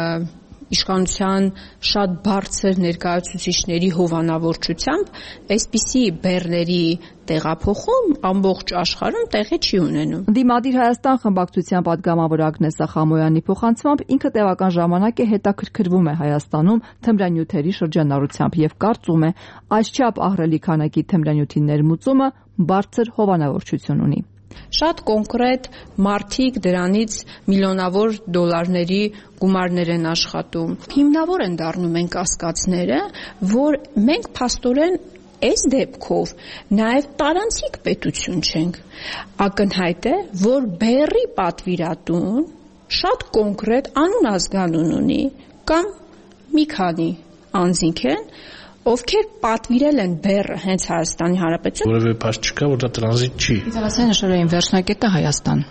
իշխանության շատ բարձր ներկայացուցիչների հովանավորչությամբ այսպիսի բեռների տեղափոխում ամբողջ աշխարհում տեղի չի ունենում։ Դիմադիր Հայաստան խմբակցության պատգամավոր Ագնեսա Խամոյանի փոխանցմամբ ինքը տևական ժամանակ է հետաքրքրվում է Հայաստանում թմրանյութերի շրջանառությամբ եւ կարծում է, այսչափ ահռելի քանակի թմրանյութի ներմուծումը բարձր հովանավորչություն ունի։ Շատ կոնկրետ մարդիկ դրանից միլիոնավոր դոլարների գումարներ են աշխատում։ Հիմնավոր են դառնում են կասկածները, որ մենք փաստորեն այս դեպքով նաև տարանցիկ պետություն չենք։ Ակնհայտ է, որ բեռի պատվիրատուն շատ կոնկրետ անուն ազգանուն ունի կամ մի քանի անձինք են, ովքեր պատվիրել են բեռը հենց Հայաստանի Հանրապետություն։ Որևէ փաստ չկա, որ դա տրանզիտ չի։ Իտալացիները նշել էին վերջնակետը Հայաստան։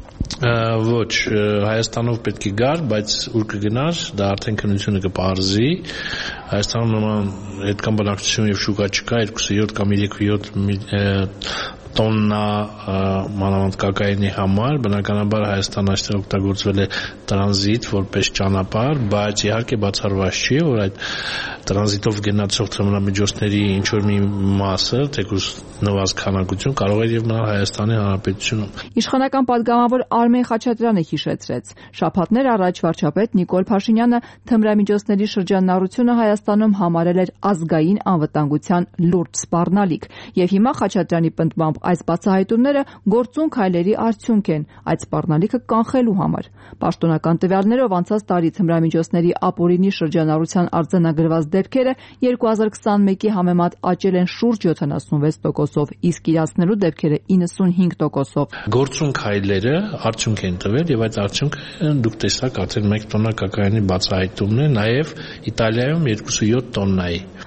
Ոչ, Հայաստանով պետք է գար, բայց ուր կգնար, դա արդեն քննությունը կպարզի։ Հայաստանում նման այդքան բնակչություն եւ շուկա չկա, 27 կամ 37 տոննա մանավանդ կոկայինի համար, բնականաբար Հայաստանը այստեղ օգտագործվել է տրանզիտ որպես ճանապարհ, բայց իհարկե բացառված չի, որ այդ տրանզիտով գնացող ծմրամիջոցների ինչ որ մի մասը, թեկուզ նվազ քանակություն կարող է եւ մնալ Հայաստանի Հանրապետությունում։ Իշխանական պատգամավոր Արմեն Խաչատրյանը հիշեցրեց. շաբաթներ առաջ վարչապետ Նիկոլ Փաշինյանը թմրամիջոցների շրջանառությունը Հայաստանում համարել էր ազգային անվտանգության լուրջ սպառնալիք, եւ հիմա Խաչատրյանի պնդմամբ այս բացահայտումները գործուն քայլերի արդյունք են այդ սպառնալիքը կանխելու համար։ Պաշտոնական տվյալներով անցած տարի թմրամիջոցների ապօրինի շրջանառության արձանագրված դեպքերը 2021-ի համեմատ աճել են շուրջ 76%, իսկ իրացնելու դեպքերը 95%-ով։ Գործուն քայլերը արդյունք են տվել եւ այդ արդյունքը դուք տեսաք արդեն 1 տոննա կոկայինի բացահայտումն է, նաեւ Իտալիայում 27 տոննայի։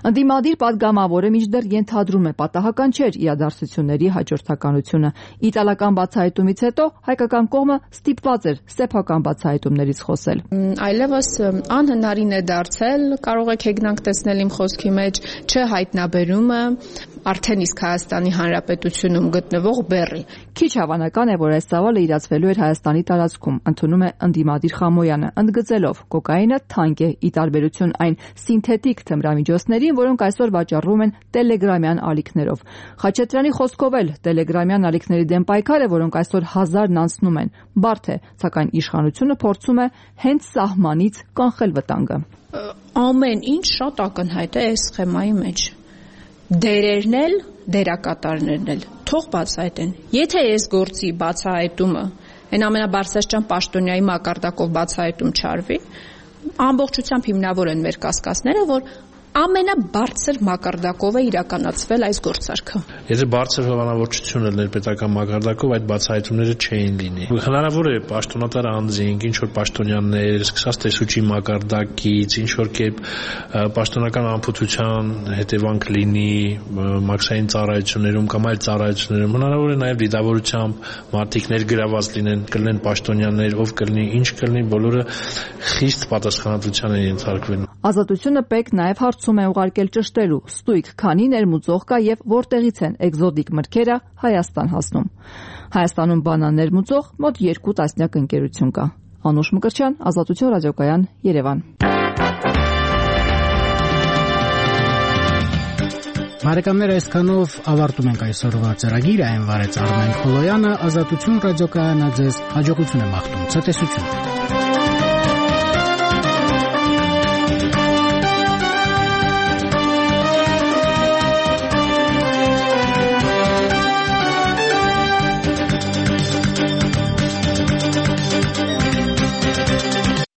Ընդդիմադիր падգամավորը մինչդեռ ենթադրում է պատահական չէր իրադարձությունների հաջորդականությունը։ Իտալական բացահայտումից հետո հայկական կողմը ստիպված էր սեփական բացահայտումներից խոսել։ Այլևս անհնարին է դարձել, կարող եք հեգնանք տեսնել իմ խոսքի մեջ, չհայտնաբերումը արդեն իսկ Հայաստանի Հանրապետությունում գտնվող բեռի։ Քիչ հավանական է, որ այս ծավալը իրացվելու էր Հայաստանի տարածքում, ընդունում է ընդդիմադիր Խամոյանը, ընդգծելով կոկաինը թանկ է ի տարբերություն այն սինթետիկ թմրամիջոցներին, որոնք այսօր վաճառվում են տելեգրամյան ալիքներով։ Խաչատրյանի խոսքով էլ տելեգրամյան ալիքների դեմ պայքարը, որոնք այսօր 1000-ն անցնում են, բարդ է, սակայն իշխանությունը փորձում է հենց սահմանից կանխել վտանգը։ Ամեն ինչ շատ ակնհայտ է այս սխեմայի մեջ։ Դերերն էլ, դերակատարներն էլ թող բացահայտեն։ Եթե այս գործի բացահայտումը այն ամենաբարձրաստիճան պաշտոնյայի մակարդակով բացահայտում չարվի, ամբողջությամբ հիմնավոր են մեր կասկածները, որ ամենաբարձր մակարդակով է իրականացվել այս գործարքը։ Եթե բարձր հովանավորչություն էր պետական մակարդակով, այդ բացահայտումները չէին լինի։ Հնարավոր է պաշտոնատար անձինք, ինչ որ պաշտոնյաներ, սկսած տեսուչի մակարդակից, ինչ որ կերպ պաշտոնական անփութության հետևանք լինի մաքսային ծառայություններում կամ այլ ծառայություններում, հնարավոր է նաև դիտավորությամբ մարդիկ ներգրաված լինեն, կլինեն պաշտոնյաներ, ով կլինի, ինչ կլինի, բոլորը խիստ պատասխանատվության են ենթարկվելու։ Ազատությունը պետք նաև հարցում է ուղարկել ճշտելու ստույգ քանի ներմուծող կա եւ որտեղից են էկզոտիկ մրգերը Հայաստան հասնում։ Հայաստանում բանան ներմուծող մոտ 2 տասնյակ ընկերություն կա։ Անուշ Մկրտչյան, Ազատություն ռադիոկայան, Երևան։ Բարեկամներ, այսքանով ավարտում ենք այսօրվա ծրագիրը, այն վարեց Արմեն Խոլոյանը, Ազատություն ռադիոկայանը ձեզ հաջողություն է մաղթում, ցտեսություն։